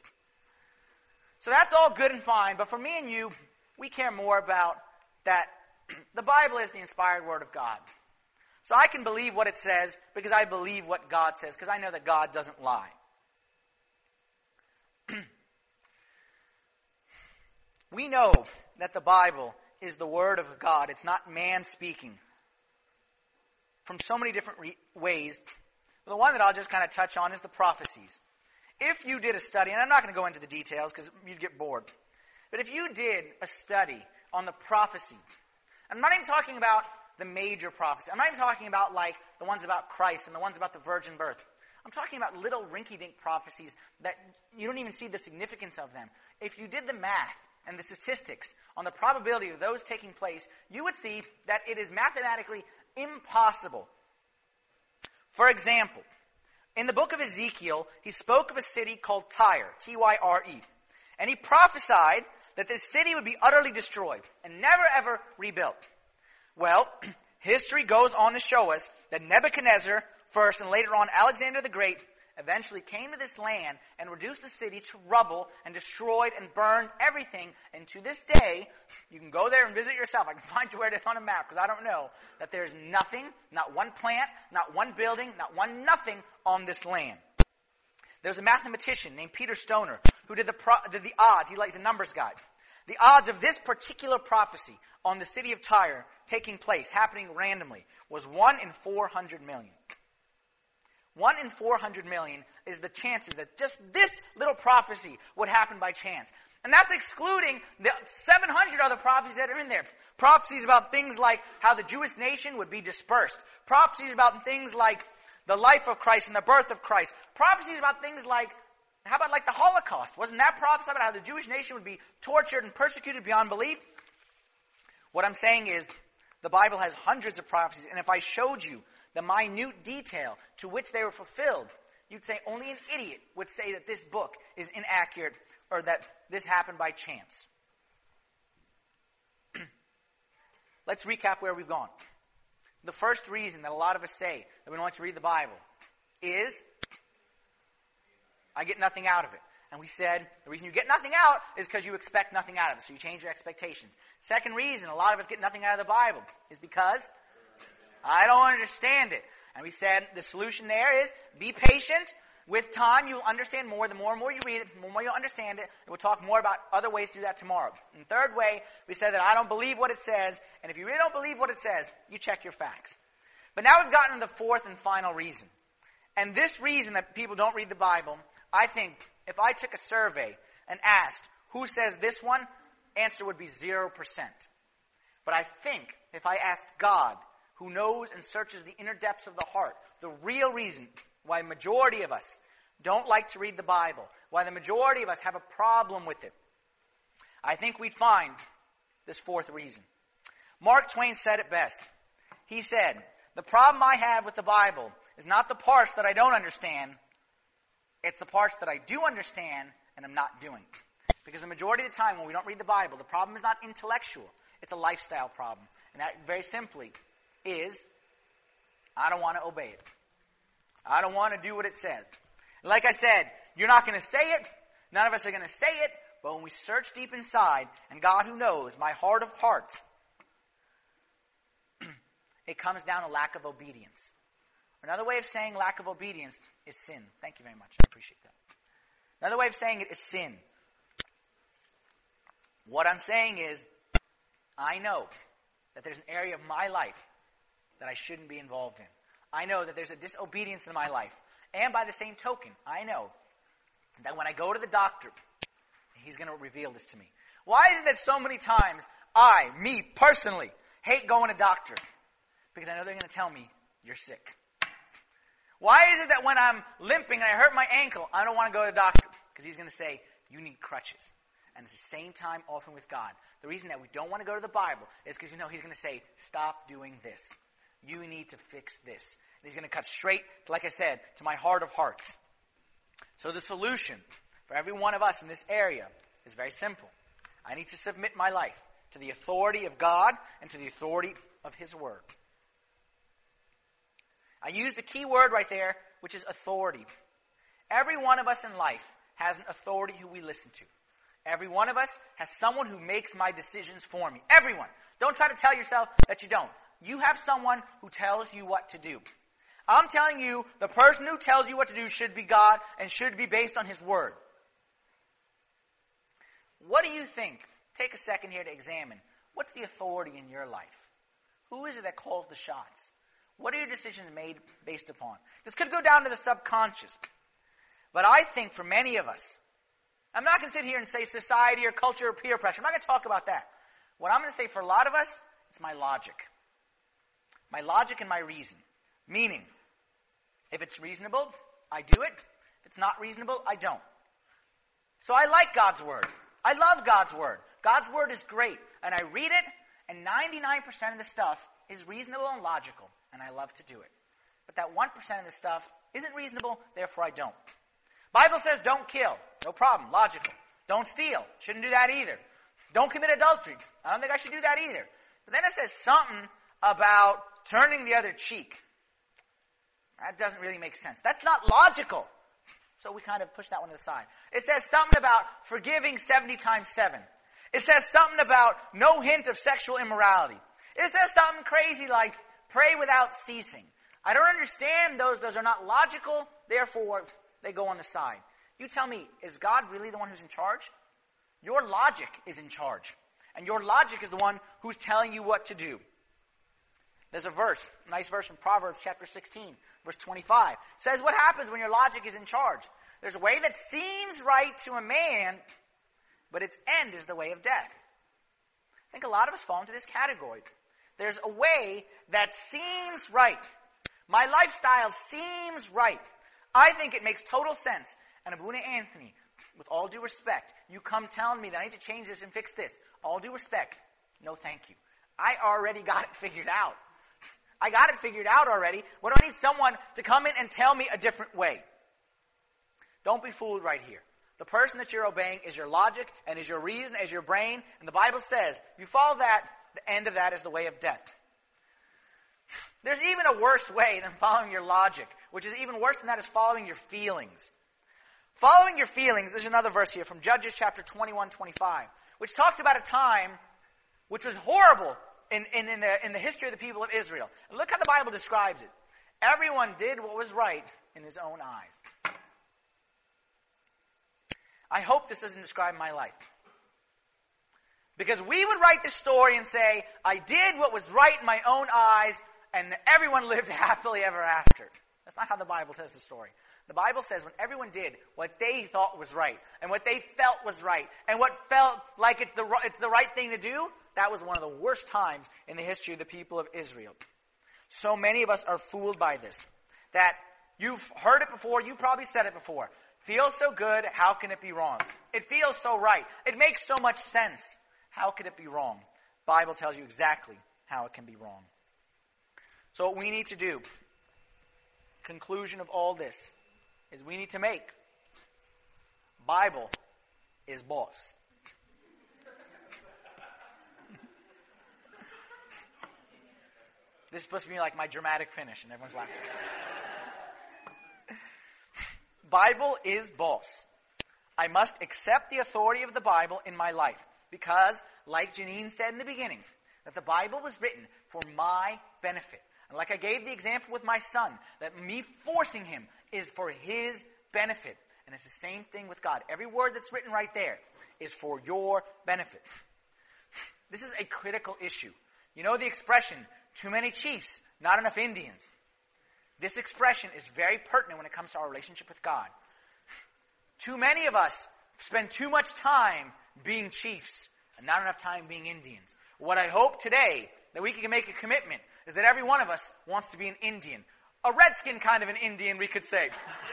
So that's all good and fine, but for me and you, we care more about that the Bible is the inspired Word of God. So I can believe what it says because I believe what God says, because I know that God doesn't lie. We know that the Bible is the Word of God. It's not man speaking. From so many different ways. The one that I'll just kind of touch on is the prophecies. If you did a study, and I'm not going to go into the details because you'd get bored, but if you did a study on the prophecy, I'm not even talking about the major prophecy. I'm not even talking about like the ones about Christ and the ones about the virgin birth. I'm talking about little rinky-dink prophecies that you don't even see the significance of them. If you did the math and the statistics on the probability of those taking place, you would see that it is mathematically impossible. For example, in the book of Ezekiel, he spoke of a city called Tyre, Tyre, and he prophesied that this city would be utterly destroyed and never ever rebuilt. Well, history goes on to show us that Nebuchadnezzar first and later on Alexander the Great eventually came to this land and reduced the city to rubble and destroyed and burned everything. And to this day, you can go there and visit yourself. I can find you where it is on a map because I don't know that there's nothing, not one plant, not one building, not one nothing on this land. There's a mathematician named Peter Stoner who did the odds. He likes a numbers guy. The odds of this particular prophecy on the city of Tyre taking place, happening randomly, was 1 in 400 million. 1 in 400 million is the chances that just this little prophecy would happen by chance. And that's excluding the 700 other prophecies that are in there. Prophecies about things like how the Jewish nation would be dispersed. Prophecies about things like the life of Christ and the birth of Christ. Prophecies about things like, how about like the Holocaust? Wasn't that prophesied about how the Jewish nation would be tortured and persecuted beyond belief? What I'm saying is, the Bible has hundreds of prophecies, and if I showed you the minute detail to which they were fulfilled, you'd say only an idiot would say that this book is inaccurate or that this happened by chance. Let's recap where we've gone. The first reason that a lot of us say that we don't like to read the Bible is, I get nothing out of it. And we said the reason you get nothing out is because you expect nothing out of it, so you change your expectations. Second reason a lot of us get nothing out of the Bible is because I don't understand it. And we said the solution there is be patient. With time, you'll understand more. The more and more you read it, the more you'll understand it. And we'll talk more about other ways to do that tomorrow. And third way, we said that I don't believe what it says. And if you really don't believe what it says, you check your facts. But now we've gotten to the fourth and final reason. And this reason that people don't read the Bible, I think if I took a survey and asked who says this one, answer would be 0%. But I think if I asked God, who knows and searches the inner depths of the heart, the real reason why the majority of us don't like to read the Bible, why the majority of us have a problem with it, I think we'd find this fourth reason. Mark Twain said it best. He said, the problem I have with the Bible is not the parts that I don't understand, it's the parts that I do understand and I'm not doing. Because the majority of the time when we don't read the Bible, the problem is not intellectual, it's a lifestyle problem. And that very simply is, I don't want to obey it. I don't want to do what it says. Like I said, you're not going to say it. None of us are going to say it. But when we search deep inside, and God who knows, my heart of hearts, it comes down to lack of obedience. Another way of saying lack of obedience is sin. Thank you very much. I appreciate that. Another way of saying it is sin. What I'm saying is, I know that there's an area of my life that I shouldn't be involved in. I know that there's a disobedience in my life. And by the same token, I know that when I go to the doctor, he's going to reveal this to me. Why is it that so many times me personally, hate going to doctors? Because I know they're going to tell me, you're sick. Why is it that when I'm limping and I hurt my ankle, I don't want to go to the doctor? Because he's going to say, you need crutches. And it's the same time often with God. The reason that we don't want to go to the Bible is because he's going to say, stop doing this. You need to fix this. And he's going to cut straight, like I said, to my heart of hearts. So the solution for every one of us in this area is very simple. I need to submit my life to the authority of God and to the authority of His Word. I used a key word right there, which is authority. Every one of us in life has an authority who we listen to. Every one of us has someone who makes my decisions for me. Everyone. Don't try to tell yourself that you don't. You have someone who tells you what to do. I'm telling you, the person who tells you what to do should be God and should be based on His Word. What do you think? Take a second here to examine. What's the authority in your life? Who is it that calls the shots? What are your decisions made based upon? This could go down to the subconscious. But I think for many of us, I'm not going to sit here and say society or culture or peer pressure. I'm not going to talk about that. What I'm going to say for a lot of us, it's my logic. My logic and my reason. Meaning, if it's reasonable, I do it. If it's not reasonable, I don't. So I like God's Word. I love God's Word. God's Word is great. And I read it, and 99% of the stuff is reasonable and logical. And I love to do it. But that 1% of the stuff isn't reasonable, therefore I don't. Bible says don't kill. No problem. Logical. Don't steal. Shouldn't do that either. Don't commit adultery. I don't think I should do that either. But then it says something about turning the other cheek. That doesn't really make sense. That's not logical. So we kind of push that one to the side. It says something about forgiving 70 times 7. It says something about no hint of sexual immorality. It says something crazy like pray without ceasing. I don't understand those. Those are not logical. Therefore, they go on the side. You tell me, is God really the one who's in charge? Your logic is in charge. And your logic is the one who's telling you what to do. There's a verse, a nice verse from Proverbs chapter 16, verse 25. It says what happens when your logic is in charge. There's a way that seems right to a man, but its end is the way of death. I think a lot of us fall into this category. There's a way that seems right. My lifestyle seems right. I think it makes total sense. And Abuna Anthony, with all due respect, you come telling me that I need to change this and fix this. All due respect, no thank you. I already got it figured out. I got it figured out already. What do I need someone to come in and tell me a different way? Don't be fooled right here. The person that you're obeying is your logic and is your reason, is your brain. And the Bible says, if you follow that, the end of that is the way of death. There's even a worse way than following your logic, which is even worse than that is following your feelings. Following your feelings, there's another verse here from Judges chapter 21-25, which talks about a time which was horrible in the history of the people of Israel. And look how the Bible describes it. Everyone did what was right in his own eyes. I hope this doesn't describe my life. Because we would write this story and say, I did what was right in my own eyes, and everyone lived happily ever after. That's not how the Bible tells the story. The Bible says when everyone did what they thought was right, and what they felt was right, and what felt like it's the right thing to do, that was one of the worst times in the history of the people of Israel. So many of us are fooled by this. That you've heard it before, you probably said it before. Feels so good, how can it be wrong? It feels so right. It makes so much sense. How could it be wrong? The Bible tells you exactly how it can be wrong. So what we need to do, conclusion of all this, is we need to make Bible is boss. This is supposed to be like my dramatic finish, and everyone's laughing. Bible is boss. I must accept the authority of the Bible in my life because, like Janine said in the beginning, that the Bible was written for my benefit. And like I gave the example with my son, that me forcing him is for his benefit. And it's the same thing with God. Every word that's written right there is for your benefit. This is a critical issue. You know the expression, too many chiefs, not enough Indians. This expression is very pertinent when it comes to our relationship with God. Too many of us spend too much time being chiefs and not enough time being Indians. What I hope today, that we can make a commitment, is that every one of us wants to be an Indian. A redskin kind of an Indian, we could say.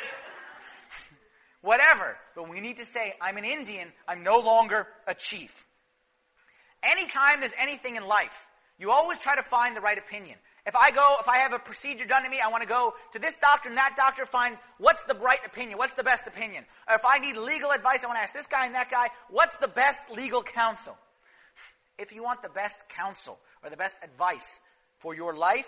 Whatever. But we need to say, I'm an Indian, I'm no longer a chief. Anytime there's anything in life, you always try to find the right opinion. If I have a procedure done to me, I want to go to this doctor and that doctor, find what's the right opinion, what's the best opinion. Or if I need legal advice, I want to ask this guy and that guy, what's the best legal counsel? If you want the best counsel or the best advice for your life,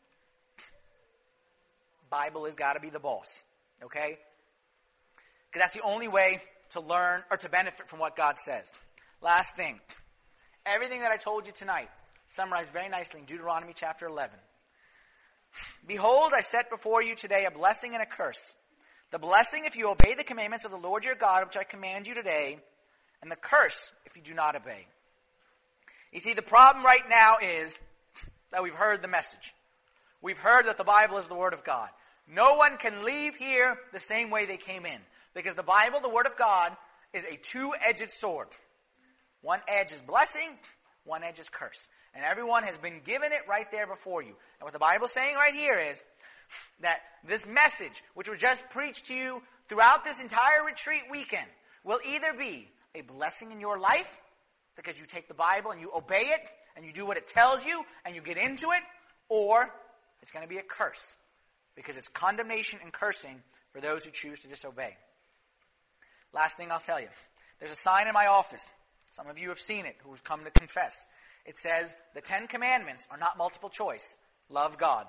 Bible has got to be the boss. Okay? Because that's the only way to learn or to benefit from what God says. Last thing. Everything that I told you tonight, summarized very nicely in Deuteronomy chapter 11. Behold, I set before you today a blessing and a curse. The blessing if you obey the commandments of the Lord your God, which I command you today, and the curse if you do not obey. You see, the problem right now is that we've heard the message. We've heard that the Bible is the Word of God. No one can leave here the same way they came in. Because the Bible, the Word of God, is a two-edged sword. One edge is blessing, one edge is curse. And everyone has been given it right there before you. And what the Bible's saying right here is that this message, which was just preached to you throughout this entire retreat weekend, will either be a blessing in your life, because you take the Bible and you obey it, and you do what it tells you, and you get into it, or it's going to be a curse, because it's condemnation and cursing for those who choose to disobey. Last thing I'll tell you. There's a sign in my office. Some of you have seen it, who've come to confess. It says, the 10 Commandments are not multiple choice. Love God.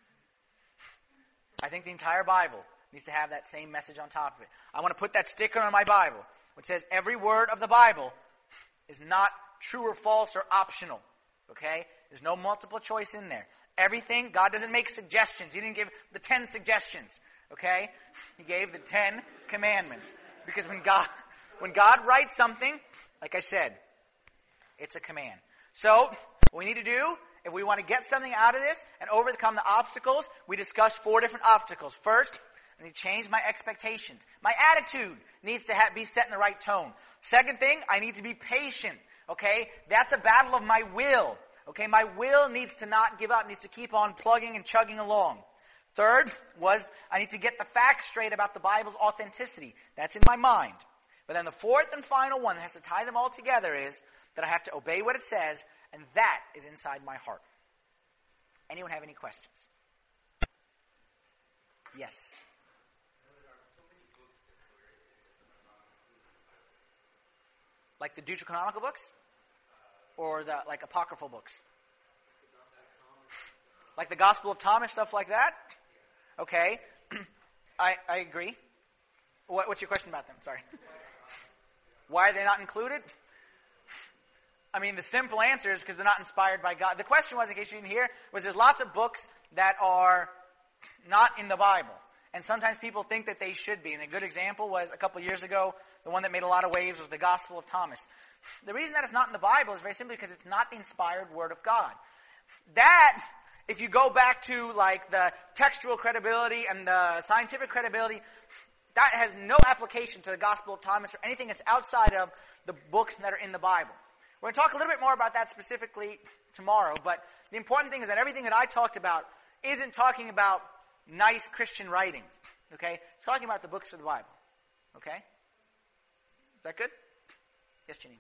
I think the entire Bible needs to have that same message on top of it. I want to put that sticker on my Bible, which says every word of the Bible is not true or false or optional. Okay? There's no multiple choice in there. Everything, God doesn't make suggestions. He didn't give the 10 suggestions. Okay? He gave the 10 Commandments. Because when God writes something, like I said, it's a command. So, what we need to do, if we want to get something out of this and overcome the obstacles, we discussed 4 different obstacles. First, I need to change my expectations. My attitude needs to be set in the right tone. Second thing, I need to be patient. Okay? That's a battle of my will. Okay? My will needs to not give up, needs to keep on plugging and chugging along. Third was, I need to get the facts straight about the Bible's authenticity. That's in my mind. But then the fourth and final one that has to tie them all together is that I have to obey what it says, and that is inside my heart. Anyone have any questions? Yes. Like the Deuterocanonical books? Or the apocryphal books? Like the Gospel of Thomas, stuff like that? Okay. I agree. What's your question about them? Sorry. Why are they not included? I mean, the simple answer is because they're not inspired by God. The question was, in case you didn't hear, was there's lots of books that are not in the Bible. And sometimes people think that they should be. And a good example was a couple years ago, the one that made a lot of waves was the Gospel of Thomas. The reason that it's not in the Bible is very simply because it's not the inspired Word of God. That, if you go back to like the textual credibility and the scientific credibility, that has no application to the Gospel of Thomas or anything that's outside of the books that are in the Bible. We're going to talk a little bit more about that specifically tomorrow, but the important thing is that everything that I talked about isn't talking about nice Christian writings, okay? It's talking about the books of the Bible, okay? Is that good? Yes, Janine.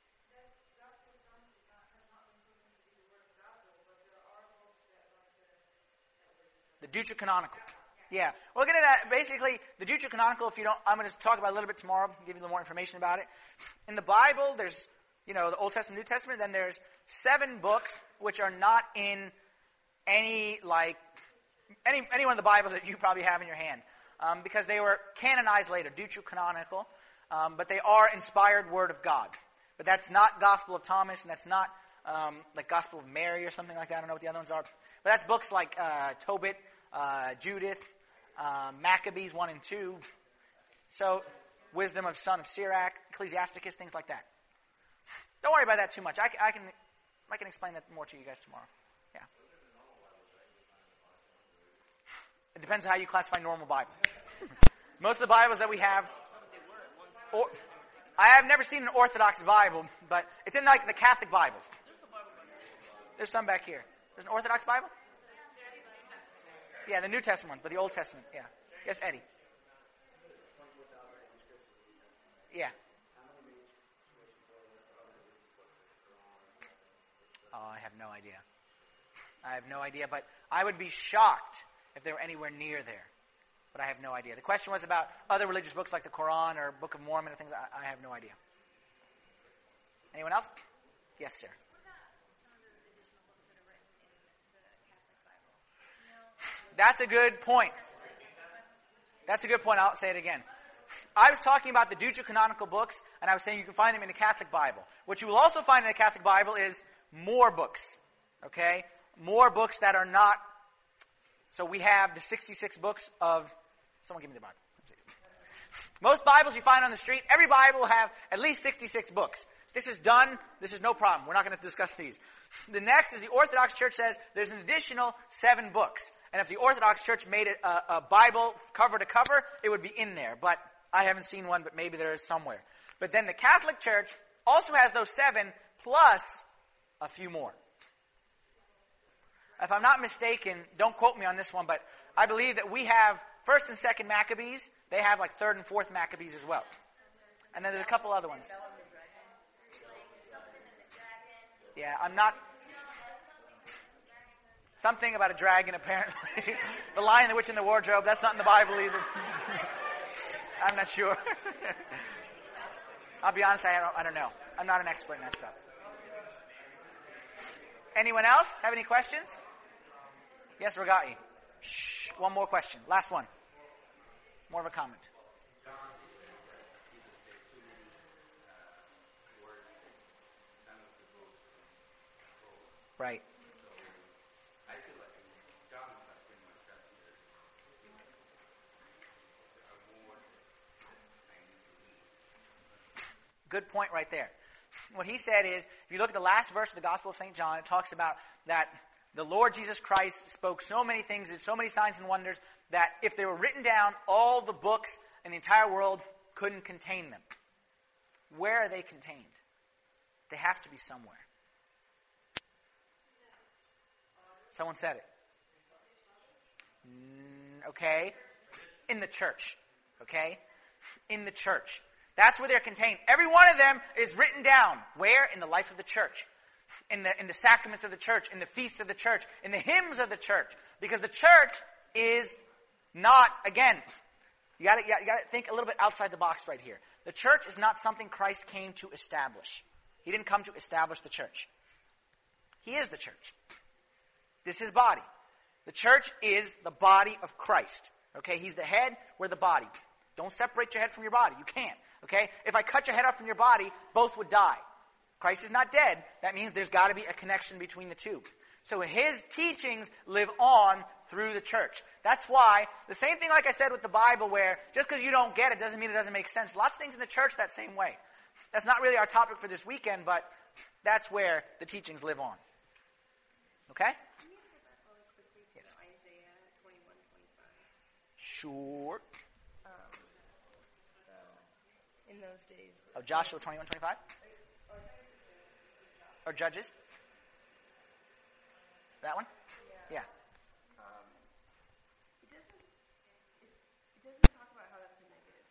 The Deuterocanonical. Yeah. We'll get into that. Basically, the Deuterocanonical, I'm going to talk about it a little bit tomorrow, give you a little more information about it. In the Bible, there's, the Old Testament, New Testament, then there's 7 books which are not in any one of the Bibles that you probably have in your hand. Because they were canonized later, Deuterocanonical, but they are inspired Word of God. But that's not Gospel of Thomas, and that's not like Gospel of Mary or something like that. I don't know what the other ones are. But that's books like Tobit, Judith, Maccabees 1 and 2. So, Wisdom of Son of Sirach, Ecclesiasticus, things like that. Don't worry about that too much. I can explain that more to you guys tomorrow. Yeah. It depends on how you classify normal Bible. Most of the Bibles that we have, I have never seen an Orthodox Bible, but it's in like the Catholic Bibles. There's some back here. There's an Orthodox Bible? Yeah, the New Testament one, but the Old Testament, yeah. Yes, Eddie. Yeah. Oh, I have no idea, but I would be shocked if they were anywhere near there. But I have no idea. The question was about other religious books like the Quran or Book of Mormon and things. I have no idea. Anyone else? Yes, sir. That's a good point. I'll say it again. I was talking about the Deuterocanonical books, and I was saying you can find them in the Catholic Bible. What you will also find in the Catholic Bible is more books. Okay? More books that are not... So we have the 66 books of... Someone give me the Bible. Most Bibles you find on the street, every Bible will have at least 66 books. This is done. This is no problem. We're not going to discuss these. The next is the Orthodox Church says there's an additional 7 books. And if the Orthodox Church made it a Bible cover to cover, it would be in there. But I haven't seen one, but maybe there is somewhere. But then the Catholic Church also has those 7 plus a few more. If I'm not mistaken, don't quote me on this one, but I believe that we have 1st and 2nd Maccabees. They have like 3rd and 4th Maccabees as well. And then there's a couple other ones. Yeah, I'm not... Something about a dragon, apparently. The Lion, the Witch, and the Wardrobe. That's not in the Bible either. I'm not sure. I'll be honest, I don't know. I'm not an expert in that stuff. Anyone else have any questions? Yes, Ragati. Shh. One more question. Last one. More of a comment. Right. Good point right there. What he said is, if you look at the last verse of the Gospel of St. John, it talks about that the Lord Jesus Christ spoke so many things, did so many signs and wonders, that if they were written down, all the books in the entire world couldn't contain them. Where are they contained? They have to be somewhere. Someone said it. Okay. In the church. Okay? In the church. That's where they're contained. Every one of them is written down. Where? In the life of the church. In the sacraments of the church. In the feasts of the church. In the hymns of the church. Because the church is not, again, you gotta think a little bit outside the box right here. The church is not something Christ came to establish. He didn't come to establish the church. He is the church. This is his body. The church is the body of Christ. Okay? He's the head, we're the body. Don't separate your head from your body. You can't. Okay? If I cut your head off from your body, both would die. Christ is not dead. That means there's got to be a connection between the two. So his teachings live on through the church. That's why, the same thing like I said with the Bible, where just because you don't get it doesn't mean it doesn't make sense. Lots of things in the church that same way. That's not really our topic for this weekend, but that's where the teachings live on. Okay? Can you go back really quickly to Yes. Isaiah 21:25? Sure. In those days. Of Joshua 21:25? Or Judges? That one? Yeah. It doesn't talk about how that's a negative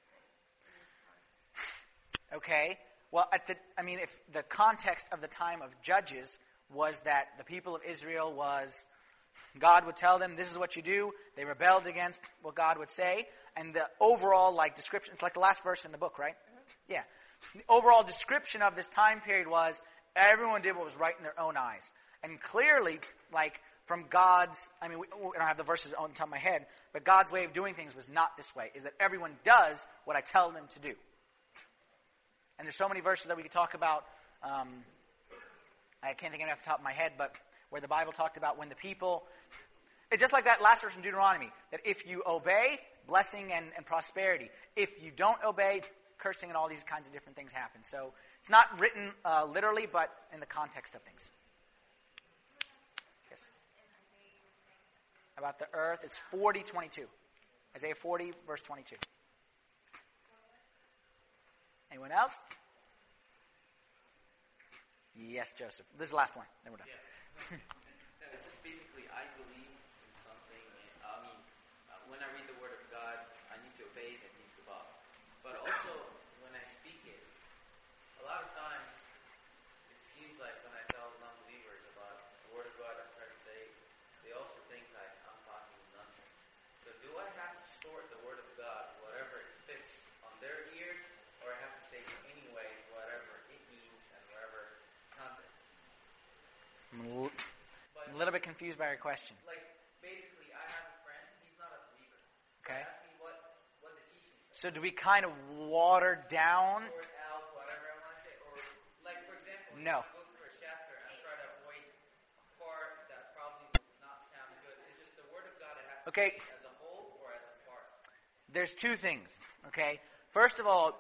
thing. Okay. Well, if the context of the time of Judges was that the people of Israel God would tell them, this is what you do. They rebelled against what God would say. And the overall, description, it's like the last verse in the book, right? Yeah. The overall description of this time period was everyone did what was right in their own eyes. And clearly, from God's, we don't have the verses on the top of my head, but God's way of doing things was not this way, is that everyone does what I tell them to do. And there's so many verses that we could talk about, I can't think of it off the top of my head, but where the Bible talked about when the people, it's just like that last verse in Deuteronomy, that if you obey, blessing and prosperity. If you don't obey, cursing and all these kinds of different things happen. So it's not written literally, but in the context of things. Yes. About the earth, it's 40:22. Isaiah 40, verse 22. Anyone else? Yes, Joseph. This is the last one. Then we're done. Yeah. It's just basically, I believe in something. When I read the Word of God, I need to obey it and he's the boss. But also, when I speak it, a lot of times, it seems like when I tell non-believers about the Word of God I'm trying to say, they also think like I'm talking nonsense. So do I have to store the Word of God, whatever it fits on their ears, or I have to say it anyway, whatever it means and whatever content? I'm a little bit confused by your question. Basically, I have a friend, he's not a believer. So Okay. ask me what the teaching says. So do we kind of water down? Sort out whatever I want to say. Or, for example, No. if I go through a chapter and try to avoid a part that probably would not sound good, it's just the Word of God I have to Okay. say as a whole or as a part. There's two things, okay? First of all,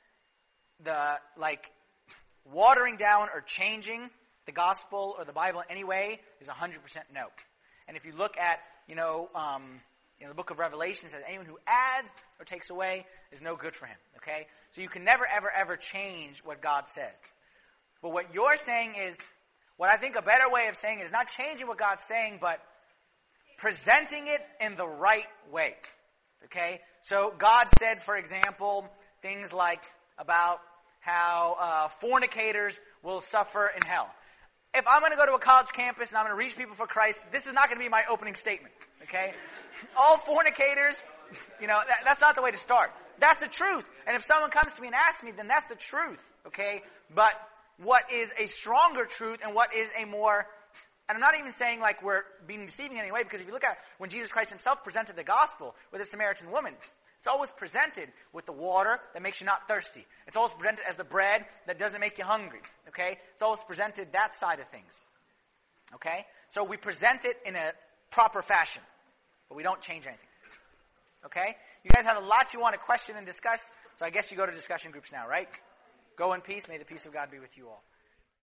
watering down or changing the gospel or the Bible in any way is 100% no. And if you look at, The book of Revelation says anyone who adds or takes away is no good for him. Okay? So you can never, ever, ever change what God says. But what you're saying is, what I think a better way of saying it is not changing what God's saying, but presenting it in the right way. Okay? So God said, for example, things like about how fornicators will suffer in hell. If I'm going to go to a college campus and I'm going to reach people for Christ, this is not going to be my opening statement. Okay? All fornicators, that's not the way to start. That's the truth. And if someone comes to me and asks me, then that's the truth. Okay? But what is a stronger truth and what is a more... And I'm not even saying like we're being deceiving in any way, because if you look at when Jesus Christ himself presented the gospel with a Samaritan woman, it's always presented with the water that makes you not thirsty. It's always presented as the bread that doesn't make you hungry. Okay? It's always presented that side of things. Okay? So we present it in a proper fashion, but we don't change anything. Okay? You guys have a lot you want to question and discuss, so I guess you go to discussion groups now, right? Go in peace. May the peace of God be with you all.